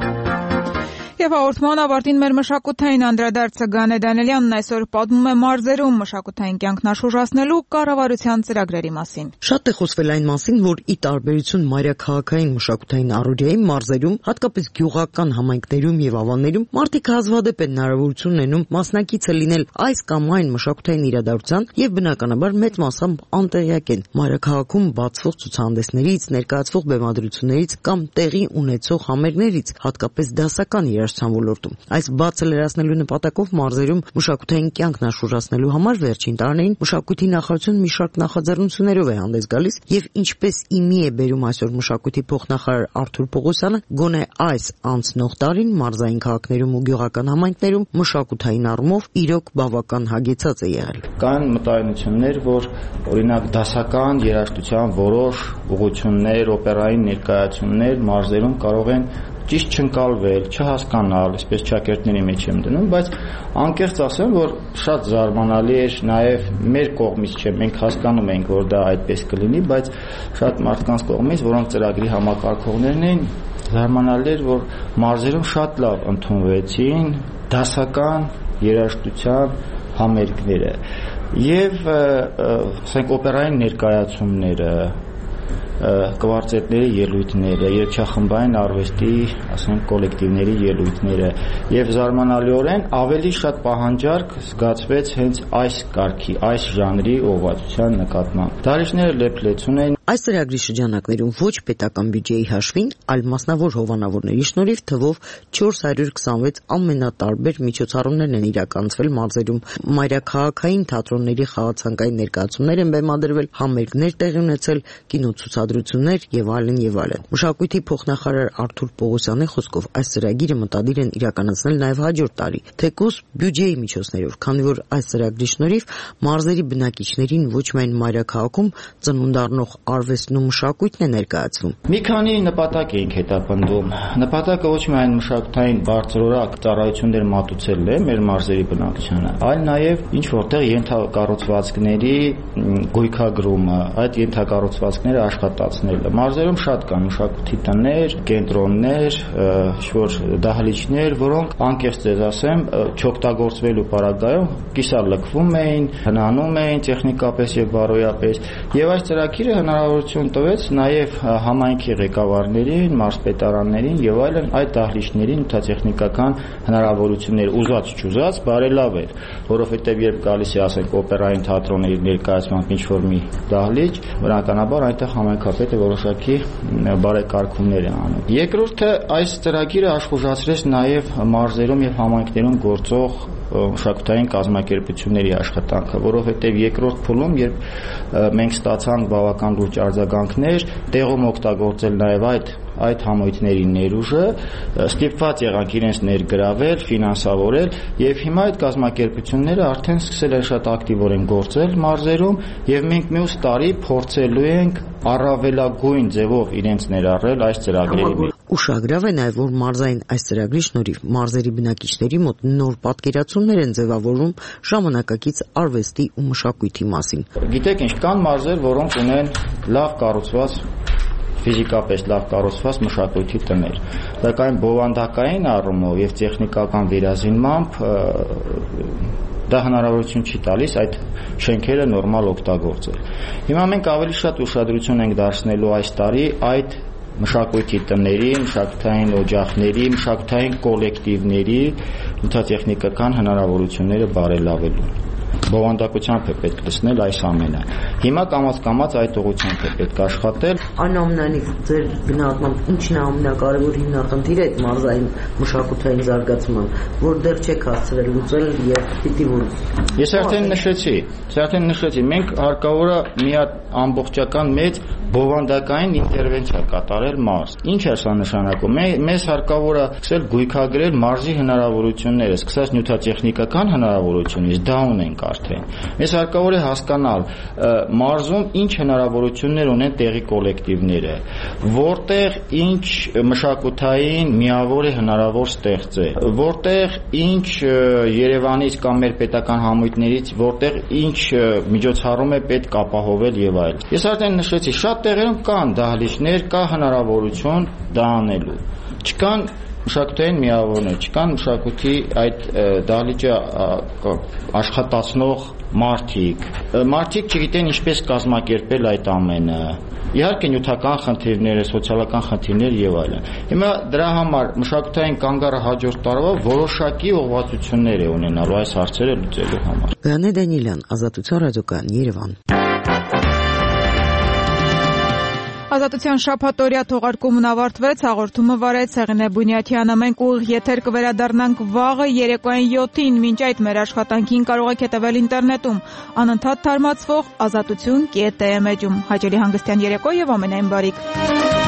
Եվ հաղորդման ավարտին մեր մշակութային անդրադարձը Գանե Դանելյանն այսօր պատմում է մարզերում մշակութային կյանքն աշխուժացնելու կառավարության ծրագրերի մասին։ Շատ է խոսվել այն մասին, որ ի տարբերություն մայրաքաղաքային մշակութային առօրյայի մարզերում, հատկապես գյուղական համայնքներում եւ ավաններում, մարդիկ հազվադեպ են հնարավորություն ունենում մասնակիցը լինել այս կամ այն մշակութային իրադարձության եւ բնականաբար մեծ մասամբ անտեղյակ են մայրաքաղաքում բացվող ցուցահանդեսներից, ներկայացվող բեմադրություններից կամ տեղի ունեցող համերգներից, հատկապես դասական ոլորտում։ Այս բացը լրացնելու նպատակով մարզերում մշակութային կյանքն աշխուժացնելու համար վերջին տարիներին մշակույթի նախարարությունը մի շարք նախաձեռնություններով է հանդես գալիս եւ ինչպես իմի է բերում այսօր մշակույթի փոխնախարար Արթուր Պողոսյանը, գոնե այս անցնող տարին մարզային քաղաքներում ու գյուղական համայնքներում մշակութային առումով իրոք բավական հագեցած է եղել։ Կան մտայնություններ, որ օրինակ դասական երաժշտության որոշ ուղղություններ, օպերային ներկայացումներ մարզերում կարող են ճիշտ չընկալվել, չհասկանալ, այսպես ճակերտների մեջ եմ դնում, բայց անկեղծ ասեմ, որ շատ զարմանալի էր նաև մեր կողմից չէ, մենք հասկանում ենք, որ դա այդպես կլինի, բայց շատ մարդկանց կողմից, որոնք ծրագրի համակարգողներն են, զարմանալի էր, որ մարզերում շատ լավ ընդունվեցին դասական երաժշտության համերգները եւ ասենք օպերային ներկայացումները, կվարտետների ելույթները, երգչախմբային արվեստի, ասենք, կոլեկտիվների ելույթները եւ զարմանալիորեն ավելի շատ պահանջարկ զգացվեց հենց այս կարգի, այս ժանրի ուղղվածության նկատմամբ։ Դարիչները լեփլեցուն են։ Այս ծրագրի շրջանակներում ոչ պետական բյուջեի հաշվին, այլ մասնավոր հովանավորների շնորհիվ թվով չորս հարյուր քսանվեց ամենատարբեր միջոցառումներն են իրականացվել մարզերում։ Մայրաքաղաքային թատրոնների խաղացանկային ներկայացումներ են բեմադրվել, համերգներ տեղի ունեցել, կինոցուցադրություններ եւ այլն եւ այլն։ Մշակույթի փոխնախարար Արթուր Պողոսյանի խոսքով այս ծրագիրը մտադիր են իրականացնել նաեւ հաջորդ տարի, թեկուզ բյուջեի միջոցներով, քանի որ այս ծրագրի շնորհիվ մարզերի բնակիչներին ոչ միայն մայրաքաղաքում ծնունդ առնող արվեստն ու մշակույթն է ներկայացվում։ Մի քանի նպատակ էինք հետապնդում։ Նպատակը ոչ միայն մշակութային բարձրորակ ծառայություններ մատուցելն է մեր մարզերի բնակչությանը, այլ նաև ինչ որտեղ ենթակառուցվածքների գույքագրումը, այդ ենթակառուցվածքները աշխատացնելը։ Մարզերում շատ կան մշակույթի տներ, կենտրոններ, ինչ-որ դահլիճներ, որոնք անկեղծ ձեզ ասեմ, չօգտագործվելու պարագայում կիսալքվում էին, հնանում էին տեխնիկապես եւ բարոյապես, եւ այս ծրագիրը հնարավորություն տվեց նաև համայնքի ղեկավարներին, մարզպետարաններին եւ այլն այդ դահլիճներին ութատեխնիկական հնարավորություններ ուզած չուզած բարելավել, որովհետեւ երբ գալիս է ասենք օպերային թատրոնների ներկայացման ինչ-որ մի դահլիճ, բնականաբար այնտեղ համայնքապետը որոշակի բարեկարգումներ է անում։ Երկրորդը այս ծրագիրը աշխուժացրեց նաև մարզերում եւ համայնքներում գործող մշակութային կազմակերպությունների աշխատանքը, որովհետև երկրորդ փուլում, երբ մենք ստացանք բավական լուրջ արձագանքներ, տեղում օգտագործել նաև այդ այդ համույթների ներուժը, ստիպված եղանք իրենց ներգրավել, ֆինանսավորել եւ հիմա այդ կազմակերպությունները արդեն սկսել են շատ ակտիվորեն գործել մարզերում եւ մենք մյուս տարի փորձելու ենք առավելագույն ձևով իրենց ներառել այս ծրագրերի մեջ։ Ուշագրավ է նաև, որ մարզային այս ծրագրի շնորհիվ մարզերի բնակիչների մոտ նոր պատկերացումներ են ձևավորվում ժամանակակից արվեստի ու մշակույթի մասին։ Գիտեք ինչ, կան մարզեր, որոնք ունեն լավ կառուցված ֆիզիկապես լավ կառուցված մշակույթի տներ, սակայն բովանդակային առումով եւ տեխնիկական վերազինմամբ դա հնարավորություն չի տալիս այդ շենքերը նորմալ օգտագործել։ Հիմա մենք ավելի շատ ուշադրություն ենք դարձնելու այս տարի այդ մշակույթի տների, մշակութային օջախների, մշակութային կոլեկտիվների ութատեխնիկական հնարավորությունները բարելավելու։ Բովանդակությամբ է պետք լցնել այս ամենը։ Հիմա կամաց-կամաց այդ ուղղությամբ է պետք աշխատել։ Այնուամենայնիվ ձեր գնահատմամբ ինչն է ամենակարևոր հիմնախնդիրը այդ մարզային մշակութային զարգացման, որ դեռ չեք հասցրել լուծել եւ պիտի որ։ Ես արդեն նշեցի, ես արդեն նշեցի, մենք հարկավոր է մի հատ ամբողջական մեծ բովանդակային ինտերվենցիա կատարել մարզ։ Ինչ է սա նշանակում։ Մեզ հարկավոր է սկսել գույքագրել մարզի հնարավորությունները, սկսած նյութատեխնիկական հնարավորությունից, դա ունենք արդեն։ Մեզ հարկավոր է հասկանալ մարզում ինչ հնարավորություններ ունեն տեղի կոլեկտիվները, որտեղ ինչ մշակութային միավոր է հնարավոր ստեղծել, որտեղ ինչ Երևանից կամ մեր պետական համույթներից, որտեղ ինչ միջոցառում է պետք ապահովել եւ այլն։ Ես արդեն նշեցի, շատ տեղերում կան դահլիճներ, կա հնարավորություն դա անելու։ Չկան մշակութային միավորներ, չկան մշակույթի այդ դահլիճը աշխատացնող մարդիկ։ Մարդիկ չգիտեն ինչպես կազմակերպել այդ ամենը։ Իհարկե նյութական խնդիրներ, սոցիալական խնդիրներ եւ այլն։ Հիմա դրա համար մշակութային կանգառը հաջորդ տարվա որոշակի ուղղվածություններ է ունենալու այս հարցերը լուծելու համար։ Գանե Դանիելյան, Ազատության ռադիոկայան, Երևան։ Ազատության շաբաթօրյա թողարկումն ավարտվեց, հաղորդումը վարեց Սեղինե Բունյաթյանը։ Մենք ուղիղ եթեր կվերադառնանք վաղը երեկոյան յոթին։ Մինչ այդ մեր աշխատանքին կարող եք հետևել ինտերնետում անընդհատ թարմացվող ազատություն կետ տի էմ էջում։ Հաճելի հանգստյան երեկո եւ ամենայն բարիք։